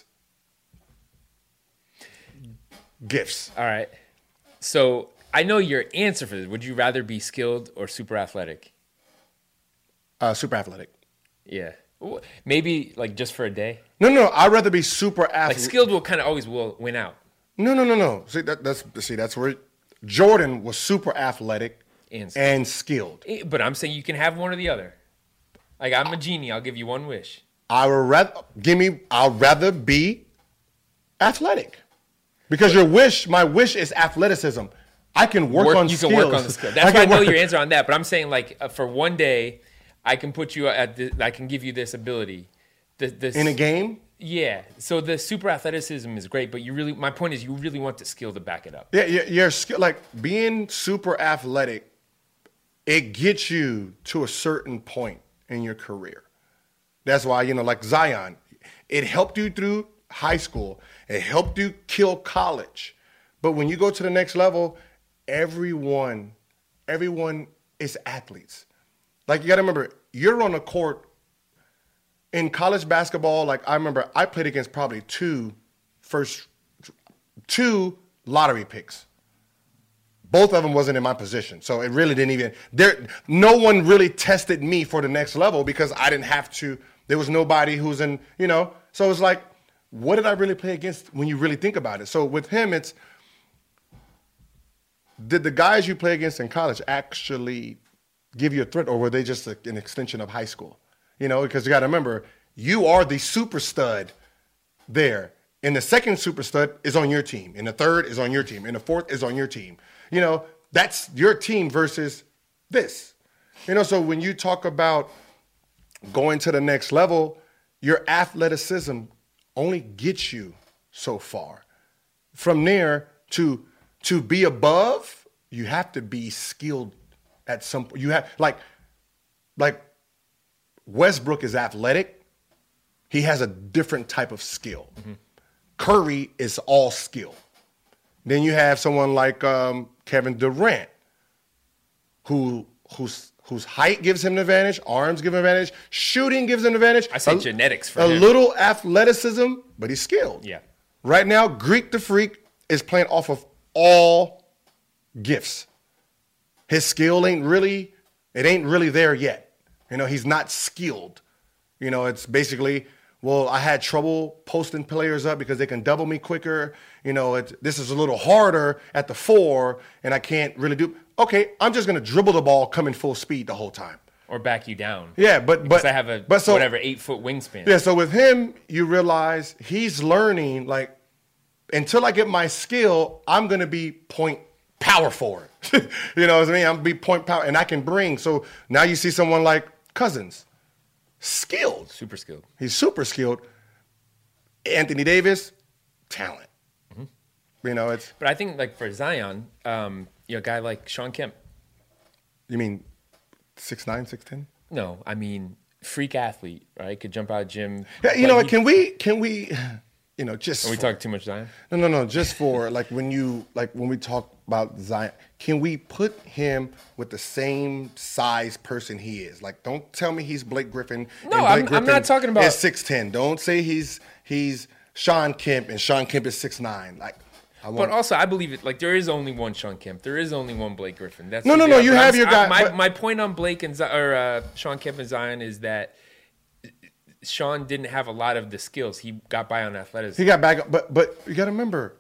gifts. All right. So I know your answer for this. Would you rather be skilled or super athletic? Uh, super athletic. Yeah. Maybe like just for a day. No, no, I'd rather be super athletic. Like skilled will kind of always will win out. No, no, no, no. See that, that's see that's where Jordan was super athletic and skilled. and skilled. But I'm saying you can have one or the other. Like I'm a genie. I'll give you one wish. I would rather give me. I'd rather be athletic because your wish, my wish is athleticism. I can work, work on you skills. can work on the skill. That's I why I know work. your answer on that. But I'm saying like uh, for one day, I can put you at. The, I can give you this ability. The, this, In a game? Yeah. So the super athleticism is great, but you really, my point is you really want the skill to back it up. Yeah, you're, you're skill, like being super athletic, it gets you to a certain point in your career. That's why, you know, like Zion, it helped you through high school. It helped you kill college. But when you go to the next level, everyone, everyone is athletes. Like you got to remember, you're on a court. In college basketball, like I remember I played against probably two first, two lottery picks. Both of them wasn't in my position. So it really didn't even, there. no one really tested me for the next level because I didn't have to, there was nobody who's in, you know. So it's like what did I really play against when you really think about it? So with him, it's, did the guys you play against in college actually give you a threat, or were they just a, an extension of high school? You know, because you got to remember, you are the super stud there. And the second super stud is on your team. And the third is on your team. And the fourth is on your team. You know, that's your team versus this. You know, so when you talk about going to the next level, your athleticism only gets you so far. From there, to to be above, you have to be skilled at some point. You have, like, like Westbrook is athletic. He has a different type of skill. Mm-hmm. Curry is all skill. Then you have someone like um, Kevin Durant, who whose whose height gives him an advantage, arms give him an advantage, shooting gives him an advantage. I say a, genetics for a him. A little athleticism, but he's skilled. Yeah. Right now, Greek the Freak is playing off of all gifts. His skill ain't really, it ain't really there yet. You know, he's not skilled. You know, it's basically, well, I had trouble posting players up because they can double me quicker. You know, it, this is a little harder at the four, and I can't really do. Okay, I'm just going to dribble the ball coming full speed the whole time. Or back you down. Yeah, but because but I have a but so, whatever eight foot wingspan. Yeah, so with him, you realize he's learning, like, until I get my skill, I'm going to be point power forward. You know what I mean? I'm going to be point power, and I can bring. So now you see someone like Cousins, skilled. Super skilled. He's super skilled. Anthony Davis, talent. Mm-hmm. You know, it's. But I think, like, for Zion, um, you know, a guy like Sean Kemp. You mean six nine, six ten? No, I mean freak athlete, right? Could jump out of gym. Yeah, you like know what? he, Can we? Can we? You know, just. Are we for, talking too much Zion? No, no, no. Just for like when you like when we talk about Zion, can we put him with the same size person he is? Like, don't tell me he's Blake Griffin. No, and Blake I'm, Griffin I'm not talking about. Is six ten. Don't say he's he's Sean Kemp and Sean Kemp is six nine. Like. I want, but also, I believe it. Like, there is only one Sean Kemp. There is only one Blake Griffin. That's no, no, no. You but have I'm, your I, guy. My, but, my point on Blake and or uh, Sean Kemp and Zion is that Sean didn't have a lot of the skills. He got by on athleticism. He got back up, but but you got to remember,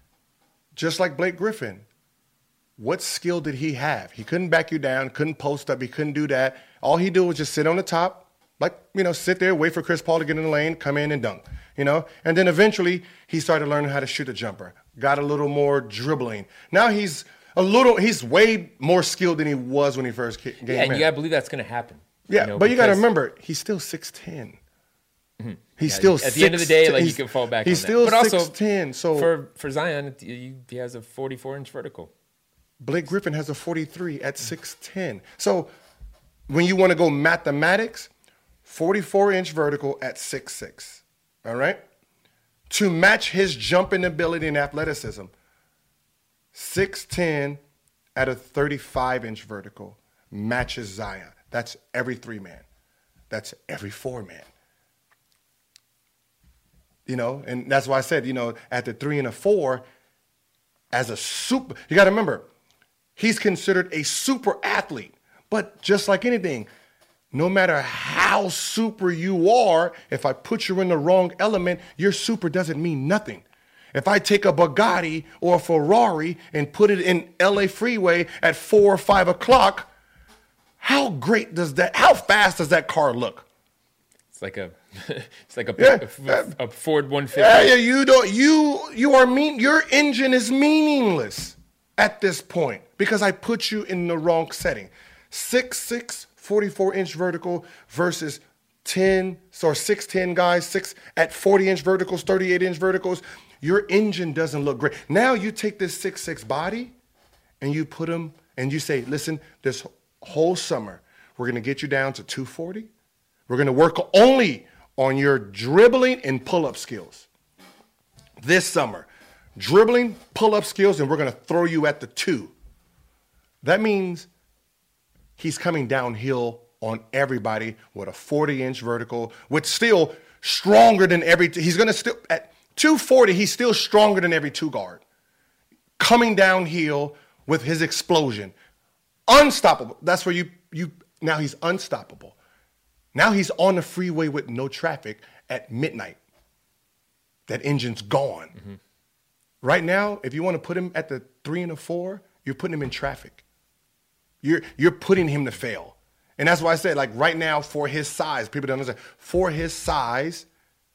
just like Blake Griffin, what skill did he have? He couldn't back you down, couldn't post up, he couldn't do that. All he did was just sit on the top, like, you know, sit there, wait for Chris Paul to get in the lane, come in and dunk, you know? And then eventually he started learning how to shoot a jumper, got a little more dribbling. Now he's a little, he's way more skilled than he was when he first came in. Yeah, and you got to believe that's going to happen. Yeah, you know, but you got to because- remember, he's still six ten. Mm-hmm. He's Yeah, still at six, the end of the day, like, you he's- can fall back He's on still that. But also, six ten, so for for Zion, he he has a forty-four inch vertical. Blake Griffin has a forty-three at six ten. So when you want to go mathematics, forty-four inch vertical at six six. All right? To match his jumping ability and athleticism, six ten at a thirty-five inch vertical matches Zion. That's every three man. That's every four man. You know, and that's why I said, you know, at the three and a four, as a super, you got to remember, he's considered a super athlete. But just like anything, no matter how super you are, if I put you in the wrong element, your super doesn't mean nothing. If I take a Bugatti or a Ferrari and put it in L A freeway at four or five o'clock, how great does that, how fast does that car look? It's like a, it's like a, Yeah. a, a Ford one fifty. Yeah, yeah, you don't, you, you are mean, your engine is meaningless at this point because I put you in the wrong setting. six six, forty-four inch vertical versus ten or six ten guys, six at forty inch verticals, thirty-eight inch verticals. Your engine doesn't look great. Now you take this six six body and you put him and you say, listen, this whole summer, we're going to get you down to two forty. We're going to work only on your dribbling and pull-up skills. This summer, dribbling, pull-up skills, and we're going to throw you at the two. That means he's coming downhill on everybody with a forty inch vertical, with still stronger than every, he's going to still, at two forty, he's still stronger than every two guard. Coming downhill with his explosion. Unstoppable. That's where you, you, now he's unstoppable. Now he's on the freeway with no traffic at midnight. that engine's gone. Mm-hmm. Right now, if you want to put him at the three and a four, you're putting him in traffic. You're you're putting him to fail. And that's why I said, like, right now, for his size, people don't understand, for his size,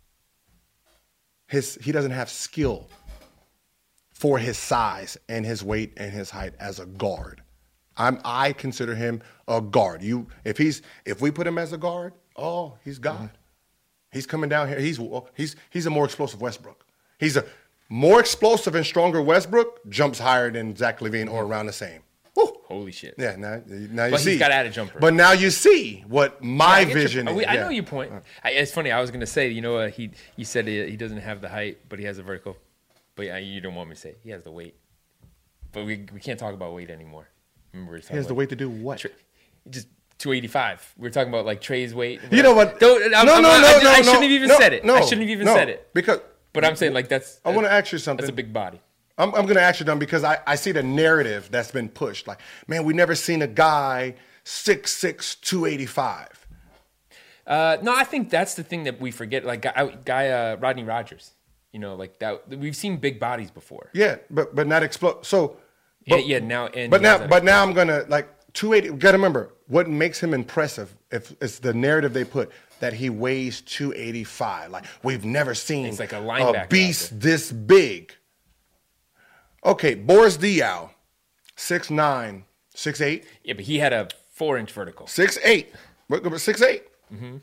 his he doesn't have skill for his size and his weight and his height as a guard. I'm I consider him a guard. You if he's if we put him as a guard, oh, he's God. Mm-hmm. He's coming down here. He's he's he's a more explosive Westbrook. He's a more explosive and stronger Westbrook, jumps higher than Zach LaVine or around the same. Woo. Holy shit. Yeah, now, now you but see. But he's got to add a jumper. But now you see what my yeah, vision your, is. We, I yeah. know your point. I, it's funny. I was going to say, you know, uh, he he said he, he doesn't have the height, but he has the vertical. But yeah, you don't want me to say he has the weight. But we we can't talk about weight anymore. Remember, we he has the weight to do what? Tra- just two eighty-five. We were talking about like Trey's weight. You know what? Don't, I'm, no, I'm, no, I'm, no, I, just, no, I no, shouldn't have even no, said it. no, I shouldn't have even no, said it. Because But I'm saying like that's. I want to ask you something. That's a big body. I'm, I'm going to ask you something because I, I see the narrative that's been pushed. Like, man, we never seen a guy six six, two eighty-five. Uh, no, I think that's the thing that we forget. Like guy, guy uh, Rodney Rogers, you know, like that. We've seen big bodies before. Yeah, but but not explode. So, but, yeah, yeah, now and but now, but now I'm gonna like two eighty. Got to remember what makes him impressive. If it's the narrative they put that he weighs two eighty-five. Like we've never seen It's like a linebacker a beast this big. Okay, Boris Diaw, six nine, six eight. Yeah, but he had a four inch vertical. Six eight. Six eight. Mm-hmm.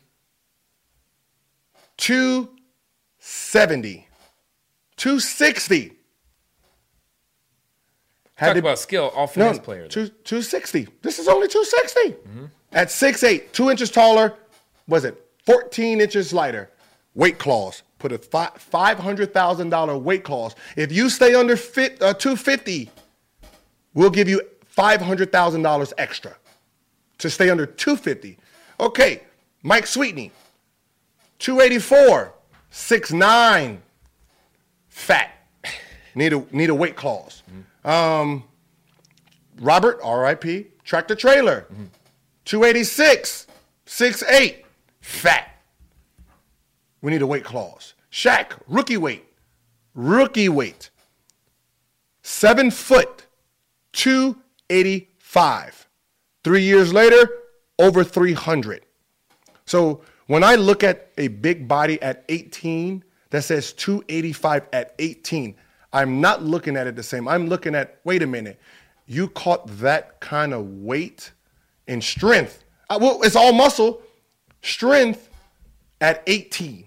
Two seventy. Two sixty. Had Talk to, about skill, all finesse no, player. Two, 260. This is only two sixty. Mm-hmm. At six eight, two inches taller, was it fourteen inches lighter? Weight clause. Put a five hundred thousand dollars weight clause. If you stay under fit, uh, two fifty, we'll give you five hundred thousand dollars extra to stay under two fifty. Okay, Mike Sweetney, two eighty-four, six nine, fat. Need a, need a weight clause. Mm-hmm. Um, Robert, R I P, tractor trailer, mm-hmm. two eighty-six, six eight, fat. We need a weight clause. Shaq, rookie weight. Rookie weight. Seven foot, two eighty-five. Three years later, over three hundred. So when I look at a big body at eighteen that says two eighty-five at eighteen, I'm not looking at it the same. I'm looking at, wait a minute, you caught that kind of weight and strength. Uh, well, it's all muscle. Strength at eighteen.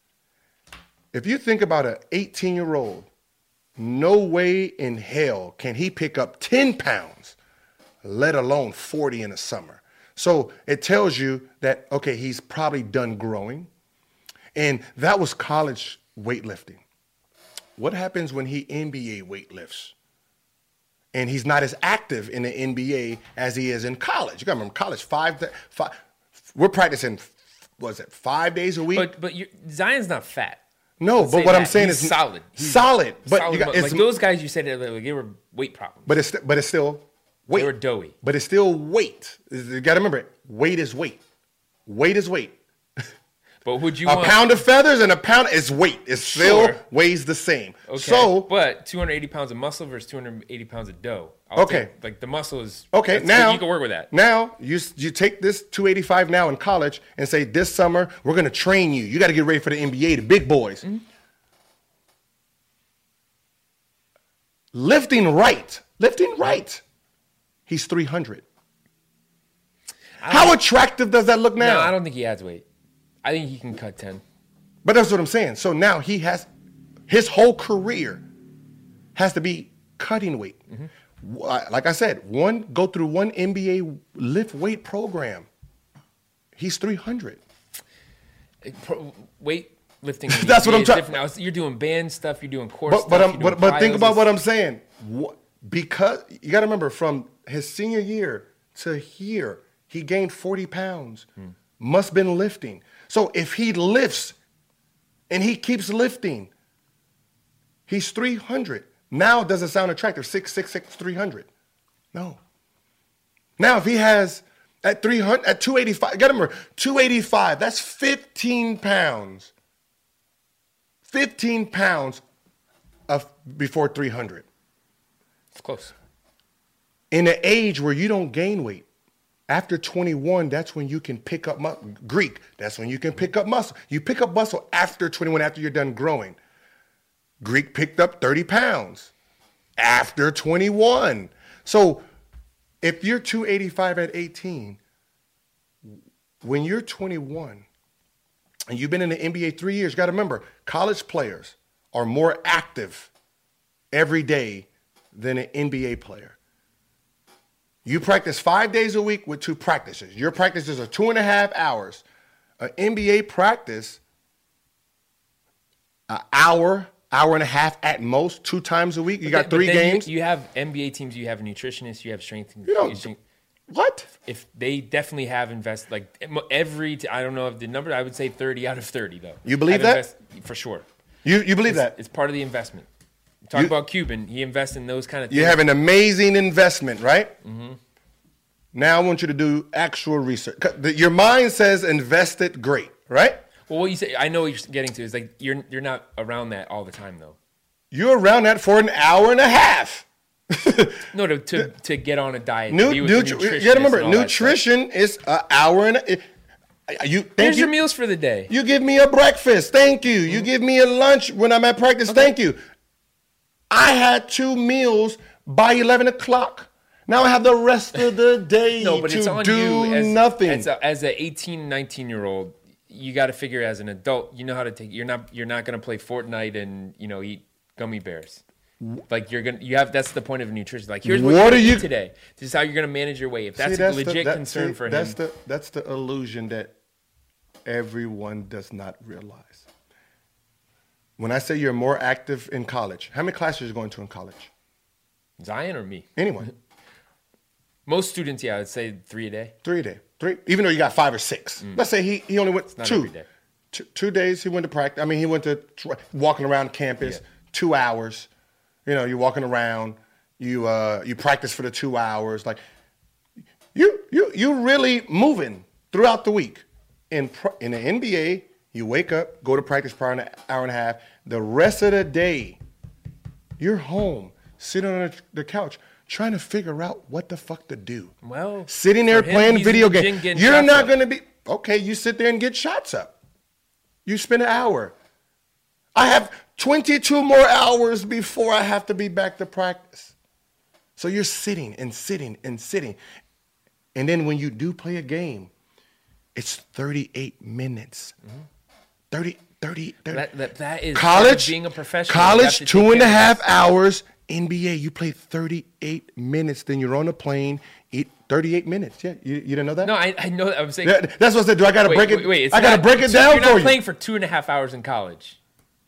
If you think about an eighteen-year-old, no way in hell can he pick up ten pounds, let alone forty in the summer. So it tells you that, okay, he's probably done growing. And that was college weightlifting. What happens when he N B A weightlifts? And he's not as active in the N B A as he is in college. You got to remember, college, five, five, we're practicing, what is it, five days a week? But, but you're, Zion's not fat. No, Let's but what that. I'm saying He's is solid. He's solid. But solid, you got, but it's, like those guys you said like, they were weight problems. But it's but it's still weight. They were doughy. But it's still weight. You got to remember, weight is weight. Weight is weight. But would you a want, pound of feathers and a pound is weight. It still Sure. weighs the same. Okay. So, but two hundred eighty pounds of muscle versus two hundred eighty pounds of dough. I'll Okay. take- like the muscle is okay, that's- now you can work with that. Now you you take this two eighty-five now in college and say this summer we're going to train you. You got to get ready for the N B A, the big boys. Mm-hmm. Lifting right, lifting right. He's three hundred. How attractive does that look now? No, I don't think he adds weight. I think he can cut ten. But that's what I'm saying. So now he has, his whole career has to be cutting weight. Mm-hmm. Like I said, one go through one N B A lift weight program. He's three hundred. Pro, weight lifting. That's what I'm trying. Now you're doing band stuff. You're doing core but, stuff. But, I'm, you're but, doing but think plyos. about what I'm saying. What, because you got to remember, from his senior year to here, he gained forty pounds. Hmm. Must have been lifting. So if he lifts and he keeps lifting, he's three hundred. Now it doesn't sound attractive, six six six, three hundred. No. Now if he has at three hundred, at two eighty-five, got to remember, two eighty-five, that's fifteen pounds. fifteen pounds of before three hundred. It's close. In an age where you don't gain weight, after twenty-one, that's when you can pick up muscle. Greek, that's when you can pick up muscle. You pick up muscle after twenty-one, after you're done growing. Greek picked up thirty pounds after twenty-one. So if you're two eighty-five at eighteen, when you're twenty-one and you've been in the N B A three years, you got to remember, college players are more active every day than an N B A player. You practice five days a week with two practices. Your practices are two and a half hours. An N B A practice, an hour, hour and a half at most, two times a week. You got But three then games. You, you have N B A teams. You have a nutritionist. You have strength. You don't- strength- What? If they definitely have invested, like every, t- I don't know if the number, I would say thirty out of thirty though. You believe Have that? invest- for sure. You you believe It's, that? it's part of the investment. Talk You- about Cuban. He invests in those kind of things. You have an amazing investment, right? Mm-hmm. Now I want you to do actual research. 'Cause the- Your mind says invest it, great, right? Well, what you say, I know what you're getting to is like you're you're not around that all the time though. You're around that for an hour and a half. No, to to, to get on a diet. Nu- to be with your nutri- nutritionist you gotta remember, and all that stuff. nutrition is an hour and a, it- you. Thank Here's you. your meals for the day. You give me a breakfast, thank you. You give me a lunch when I'm at practice, thank you. I had two meals by eleven o'clock. Now I have the rest of the day No, but to it's on do you as, nothing. As a, as a eighteen, nineteen year old, you got to figure as an adult, you know how to take. You're not you're not gonna play Fortnite and you know eat gummy bears. Like you're gonna you have that's the point of nutrition. Like here's what, What you're are gonna you- eat today. This is how you're gonna manage your weight. If that's See, a the- legit that- concern see, for him, that's the that's the illusion that everyone does not realize. When I say you're more active in college, how many classes are you going to in college? Zion or me. Anyone? Most students, yeah, I'd say three a day. Three a day. Three, even though you got five or six. Let's say he, he only went not two. every day. two. Two days he went to practice. I mean, he went to tr- walking around campus, Yeah. two hours. You know, you're walking around. You uh, you practice for the two hours. Like you you you really moving throughout the week. In pro- in the N B A, you wake up, go to practice for an hour and a half. The rest of the day, you're home, sitting on the couch, trying to figure out what the fuck to do. Well, Sitting there for him, playing he's video in the games. gym getting You're shots not up. going to be, okay, you sit there and get shots up. You spend an hour. I have twenty-two more hours before I have to be back to practice. So you're sitting and sitting and sitting. And then when you do play a game, it's thirty-eight minutes. Mm-hmm. thirty, thirty, thirty. That, that, that is College, being a professional. You have college, to two take and a care of half this. hours. N B A, you play thirty-eight minutes. Then you're on a plane. Eat thirty-eight minutes. Yeah, you, you didn't know that? No, I, I know that. I'm saying. Yeah, that's what I said. Do I got to wait, break it? wait, wait, it's I got to not- break it so down You're for not you. playing for two and a half hours in college.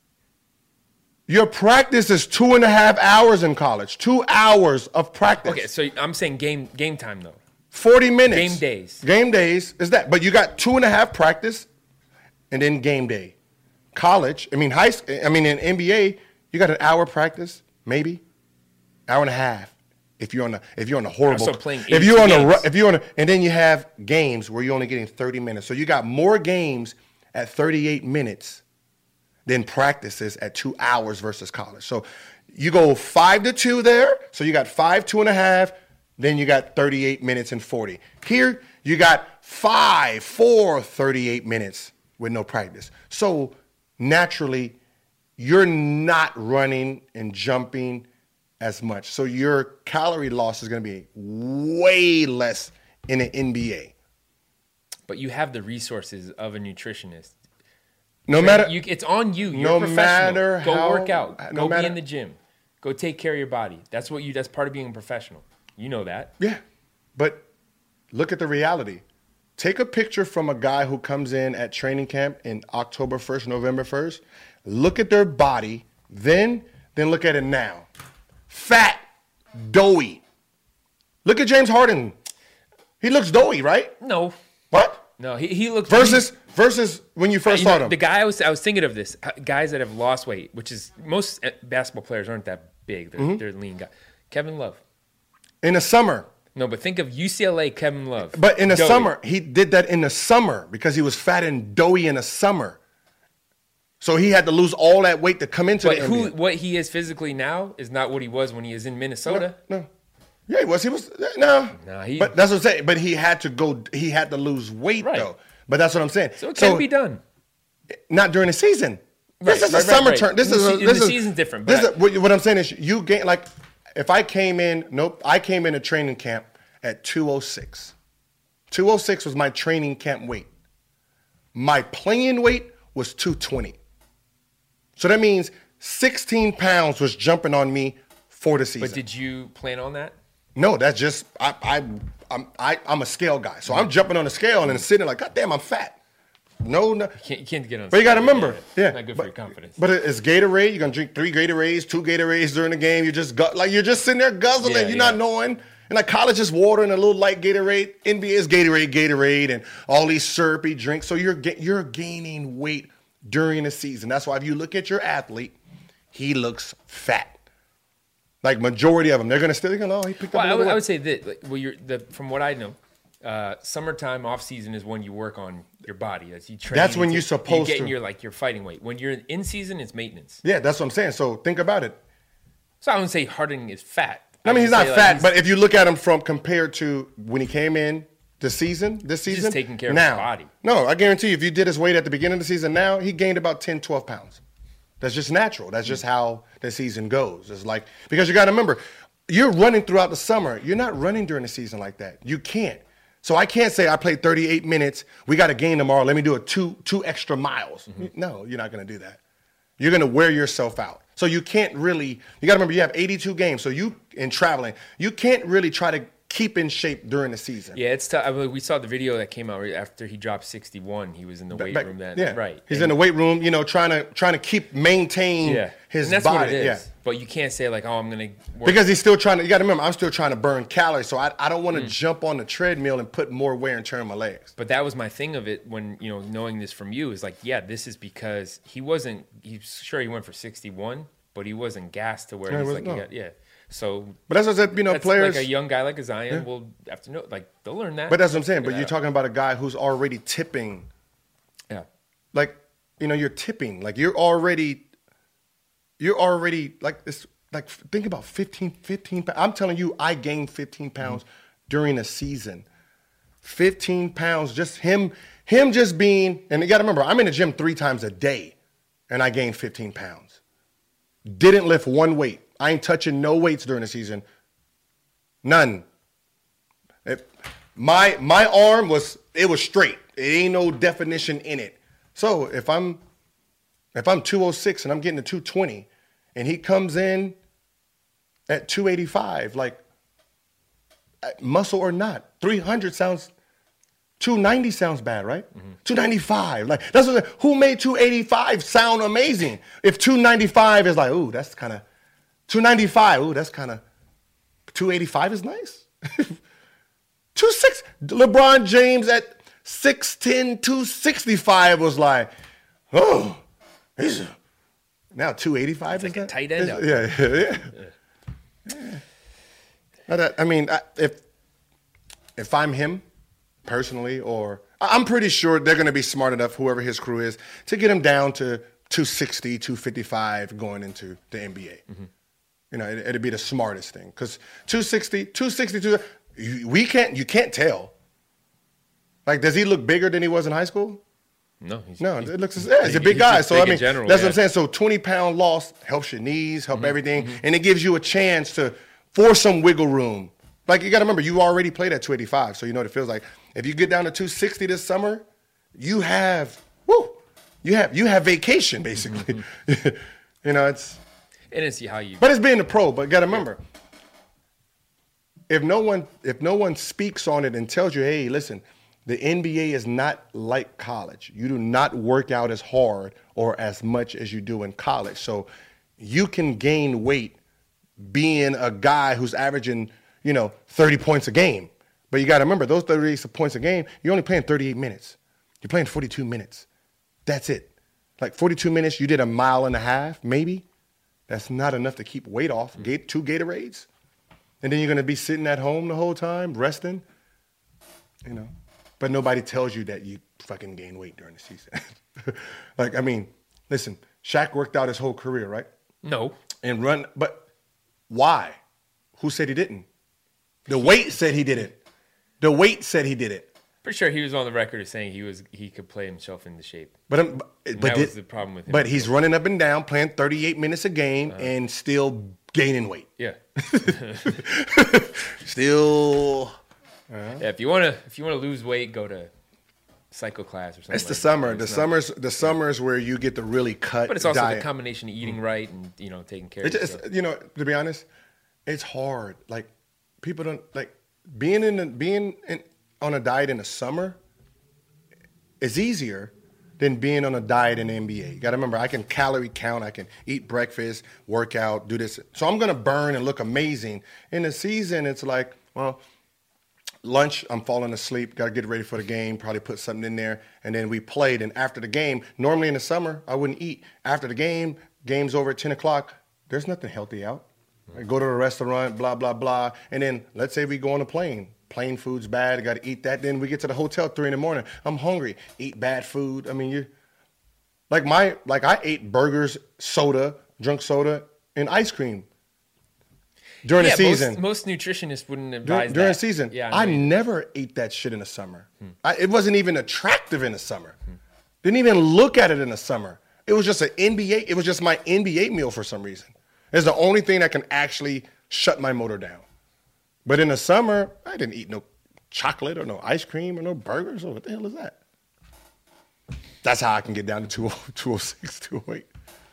Your practice is two and a half hours in college. Two hours of practice. Okay, so I'm saying game game time though. forty minutes. Game days. Game days is that. But you got two and a half practice and then game day. College, I mean, high school, I mean, in N B A, you got an hour practice, maybe, hour and a half. If you're on a, if you're on a horrible, Also playing if you're on eighty-two a, ru- games. if you're on a, and then you have games where you're only getting thirty minutes. So you got more games at thirty-eight minutes than practices at two hours versus college. So you go five to two there. So you got five, two and a half. Then you got thirty-eight minutes and forty. Here you got five, four, thirty-eight minutes with no practice. So naturally, you're not running and jumping as much. So your calorie loss is going to be way less in an N B A. But you have the resources of a nutritionist. No Train- matter, you, it's on you. You're no a professional. matter Go how- work out. no Go matter- be in the gym. Go take care of your body. That's what you. That's part of being a professional. You know that. yeah, but look at the reality. Take a picture from a guy who comes in at training camp in October first, November first. Look at their body, then, then look at it now. Fat, doughy. Look at James Harden. He looks doughy, right? No, What? no. He he looks Versus versus when you first You know, saw him. the guy I was I was thinking of this uh, guys that have lost weight, which is most uh, basketball players aren't that big. They're, Mm-hmm. they're lean guys. Kevin Love. In the summer. No, but think of U C L A Kevin Love. But in the Doughy. summer, he did that in the summer because he was fat and doughy in the summer. So he had to lose all that weight to come into But the who, N B A. what he is physically now is not what he was when he was in Minnesota. No, no. Yeah, he was. He was. No. Nah, he- but that's what I'm saying. But he had to go. He had to lose weight Right. though. But that's what I'm saying. So it can be done. Not during the season. Right, this is right, a right, summer right. term. This In is the a, se- in this the is, season's different, This but is, what what I'm saying is you gain like if I came in. Nope. I came in a training camp at two oh six. two oh six was my training camp weight. My playing weight was two twenty. So that means sixteen pounds was jumping on me for the season. But did you plan on that? No, that's just I I I'm I, I'm a scale guy. So I'm jumping on the scale and then sitting like, God damn, I'm fat. No, no. You can't, you can't get on. But you got to stage. remember, Yeah, yeah. Not good but, for your confidence. But it's Gatorade. You're gonna drink three Gatorades, two Gatorades during the game. You just gu- like you're just sitting there guzzling. Yeah, you're yeah. not knowing. And like college is water and a little light Gatorade. N B A is Gatorade, Gatorade, and all these syrupy drinks. So you're ga- you're gaining weight during the season. That's why if you look at your athlete, he looks fat. Like majority of them, they're gonna still they're gonna oh he picked Well, up. a I would, little I weight. would say that. Like, well, you're the from what I know, uh, summertime off season is when you work on your body. That's you train. That's when to- you're supposed you get to. your like your fighting weight. When you're in season, it's maintenance. Yeah, that's what I'm saying. So think about it. So I wouldn't say Harden is fat. I mean, would he's not say, like, fat, he's- but if you look at him from compared to when he came in this season, this He's season, just taking care of now, his body. No, I guarantee you, if you did his weight at the beginning of the season, now he gained about ten, twelve pounds. That's just natural. That's just how the season goes. It's like because you got to remember, you're running throughout the summer. You're not running during the season like that. You can't. So I can't say I played thirty-eight minutes. We got a game tomorrow. Let me do a two two extra miles. Mm-hmm. No, you're not going to do that. You're going to wear yourself out. So you can't really, you got to remember, you have eighty-two games. So you, in traveling, you can't really try to keep in shape during the season. Yeah, it's tough. I mean, we saw the video that came out right after he dropped sixty-one. He was in the weight Back- room then. yeah. Right. He's And- in the weight room, you know, trying to trying to keep, maintain yeah. his and that's body. what it is. Yeah. But you can't say like, oh, I'm going to work. Because he's still trying to, you got to remember, I'm still trying to burn calories. So I, I don't Mm. want to jump on the treadmill and put more wear and tear on my legs. But that was my thing of it when, you know, knowing this from you is like, yeah, this is because he wasn't, he's sure he went for sixty-one, but he wasn't gassed to where Yeah, he he's wasn't- like, he no. got, yeah. So But that's what I said, you know, that's players. like a young guy like a Zion will have to know, like, they'll learn that. But that's what I'm saying. Figure But you're that talking about a guy who's already tipping. out. Yeah. Like, you know, you're tipping. Like, you're already, you're already, like, it's, like, think about fifteen, fifteen pounds. I'm telling you, I gained fifteen pounds Mm-hmm. during a season. fifteen pounds, just him, him just being, and you got to remember, I'm in the gym three times a day, and I gained fifteen pounds. Didn't lift one weight. I ain't touching no weights during the season. None. It, my my arm was it was straight. It ain't no definition in it. So if I'm if I'm two oh six and I'm getting to two twenty, and he comes in at two eighty-five, like muscle or not, three hundred sounds. two ninety sounds bad, right? Mm-hmm. two ninety-five, like that's what. Who made two eighty-five sound amazing? If two ninety-five is like, ooh, that's kind of two ninety-five. Ooh, that's kind of two eighty-five is nice. two six. LeBron James at six ten, two sixty-five was like, oh, he's a, now two eighty-five. It's is like a that? tight end Is- out Yeah, yeah, yeah. yeah. I, I mean, I, if if I'm him personally, or I'm pretty sure they're going to be smart enough, whoever his crew is, to get him down to two sixty, two fifty-five going into the N B A. Mm-hmm. You know, it, it'd be the smartest thing because two sixty, two sixty-two, you, we can't, you can't tell. Like, does he look bigger than he was in high school? No, he's, No, he's, it looks. Yeah, he's a big he's guy. just So big I in mean, general, that's yeah. what I'm saying. So twenty pound loss helps your knees, help everything, and it gives you a chance to for some wiggle room. Like you got to remember, you already played at two eighty-five, so you know what it feels like. If you get down to two sixty this summer, you have woo, you have you have vacation basically. You know, it's And it's how you. but it's being a pro. But got to remember, if no one if no one speaks on it and tells you, hey, listen, the N B A is not like college. You do not work out as hard or as much as you do in college. So you can gain weight being a guy who's averaging, you know, thirty points a game. But you got to remember, those thirty-eight points a game, you're only playing thirty-eight minutes. You're playing forty-two minutes. That's it. Like forty-two minutes, you did a mile and a half, maybe. That's not enough to keep weight off. Get two Gatorades. And then you're going to be sitting at home the whole time, resting. You know. But nobody tells you that you fucking gain weight during the season. Like, I mean, Listen, Shaq worked out his whole career, right? No. And run, but why? Who said he didn't? The weight said he did it. The weight said he did it. Pretty sure he was on the record as saying he was he could play himself into shape. But um, but, And but that did- was the problem with him. But he's running up and down, playing thirty-eight minutes a game, Uh-huh. and still gaining weight. Yeah. Still, Yeah, if you wanna if you wanna lose weight, go to Psycho Class or something. it's the like summer. that. The It's not- summers, the summers where you get the really cut. But it's also diet. the combination of eating right and you know taking care It of just, yourself. you know, to be honest, it's hard. Like people don't like being in the, being in, on a diet in the summer is easier than being on a diet in the N B A. You got to remember, I can calorie count, I can eat breakfast, work out, do this. So I'm gonna burn and look amazing. In the season, it's like, well, lunch, I'm falling asleep, got to get ready for the game, probably put something in there, and then we played. And after the game, normally in the summer, I wouldn't eat. After the game, game's over at ten o'clock, there's nothing healthy out. I go to a restaurant, blah, blah, blah. And then let's say we go on a plane. Plane food's bad, I got to eat that. Then we get to the hotel three in the morning. I'm hungry, eat bad food. I mean, you like my, like I ate burgers, soda, drunk soda, and ice cream during yeah, the season. Most, most nutritionists wouldn't advise During, that. during the season, Yeah, I know you- never ate that shit in the summer. I, it wasn't even attractive in the summer. Didn't even look at it in the summer. It was just an N B A. It was just my N B A meal for some reason. It's the only thing that can actually shut my motor down. But in the summer, I didn't eat no chocolate or no ice cream or no burgers. Or what the hell is that? That's how I can get down to two oh six, two oh eight.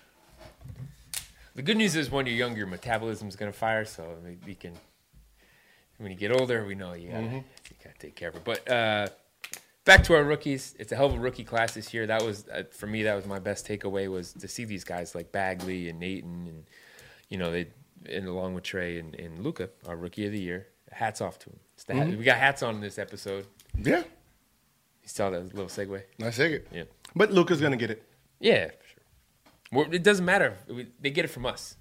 The good news is when you're younger, your metabolism's going to fire, so we, we can. When you get older, we know you gotta, Mm-hmm. you gotta take care of it. But uh, back to our rookies, it's a hell of a rookie class this year. That was uh, for me. That was my best takeaway was to see these guys like Bagley and Nathan, and you know they, and along with Trey and, and Luka, our rookie of the year. Hats off to him. It's the hat, Mm-hmm. we got hats on in this episode. Yeah, You saw that little segue? I take it. Yeah. But Luka's going to get it. Yeah, for sure. Well, it doesn't matter. We- They get it from us.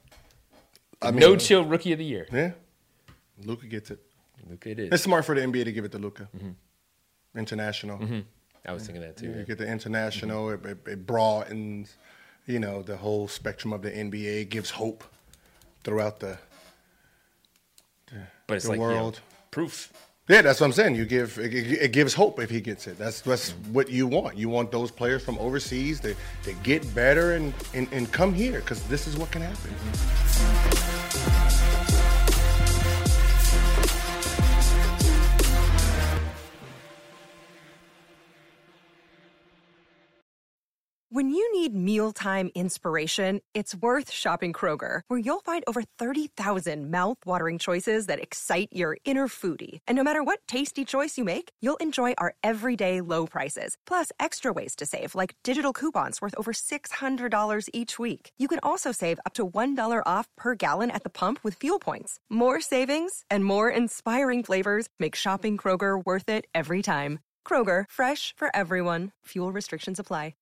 I mean, No chill rookie of the year. Yeah, Luka gets it. Luka it is. It's smart for the N B A to give it to Luka. International. I was thinking that too. You yeah. get the international. It, it, it broadens, you know, the whole spectrum of the N B A. It gives hope throughout the, But it's the like you know, world. proof. Yeah, that's what I'm saying. You give it, it gives hope if he gets it. That's that's what you want. You want those players from overseas to, to get better and, and, and come here because this is what can happen. When you need mealtime inspiration, it's worth shopping Kroger, where you'll find over thirty thousand mouthwatering choices that excite your inner foodie. And no matter what tasty choice you make, you'll enjoy our everyday low prices, plus extra ways to save, like digital coupons worth over six hundred dollars each week. You can also save up to one dollar off per gallon at the pump with fuel points. More savings and more inspiring flavors make shopping Kroger worth it every time. Kroger, fresh for everyone. Fuel restrictions apply.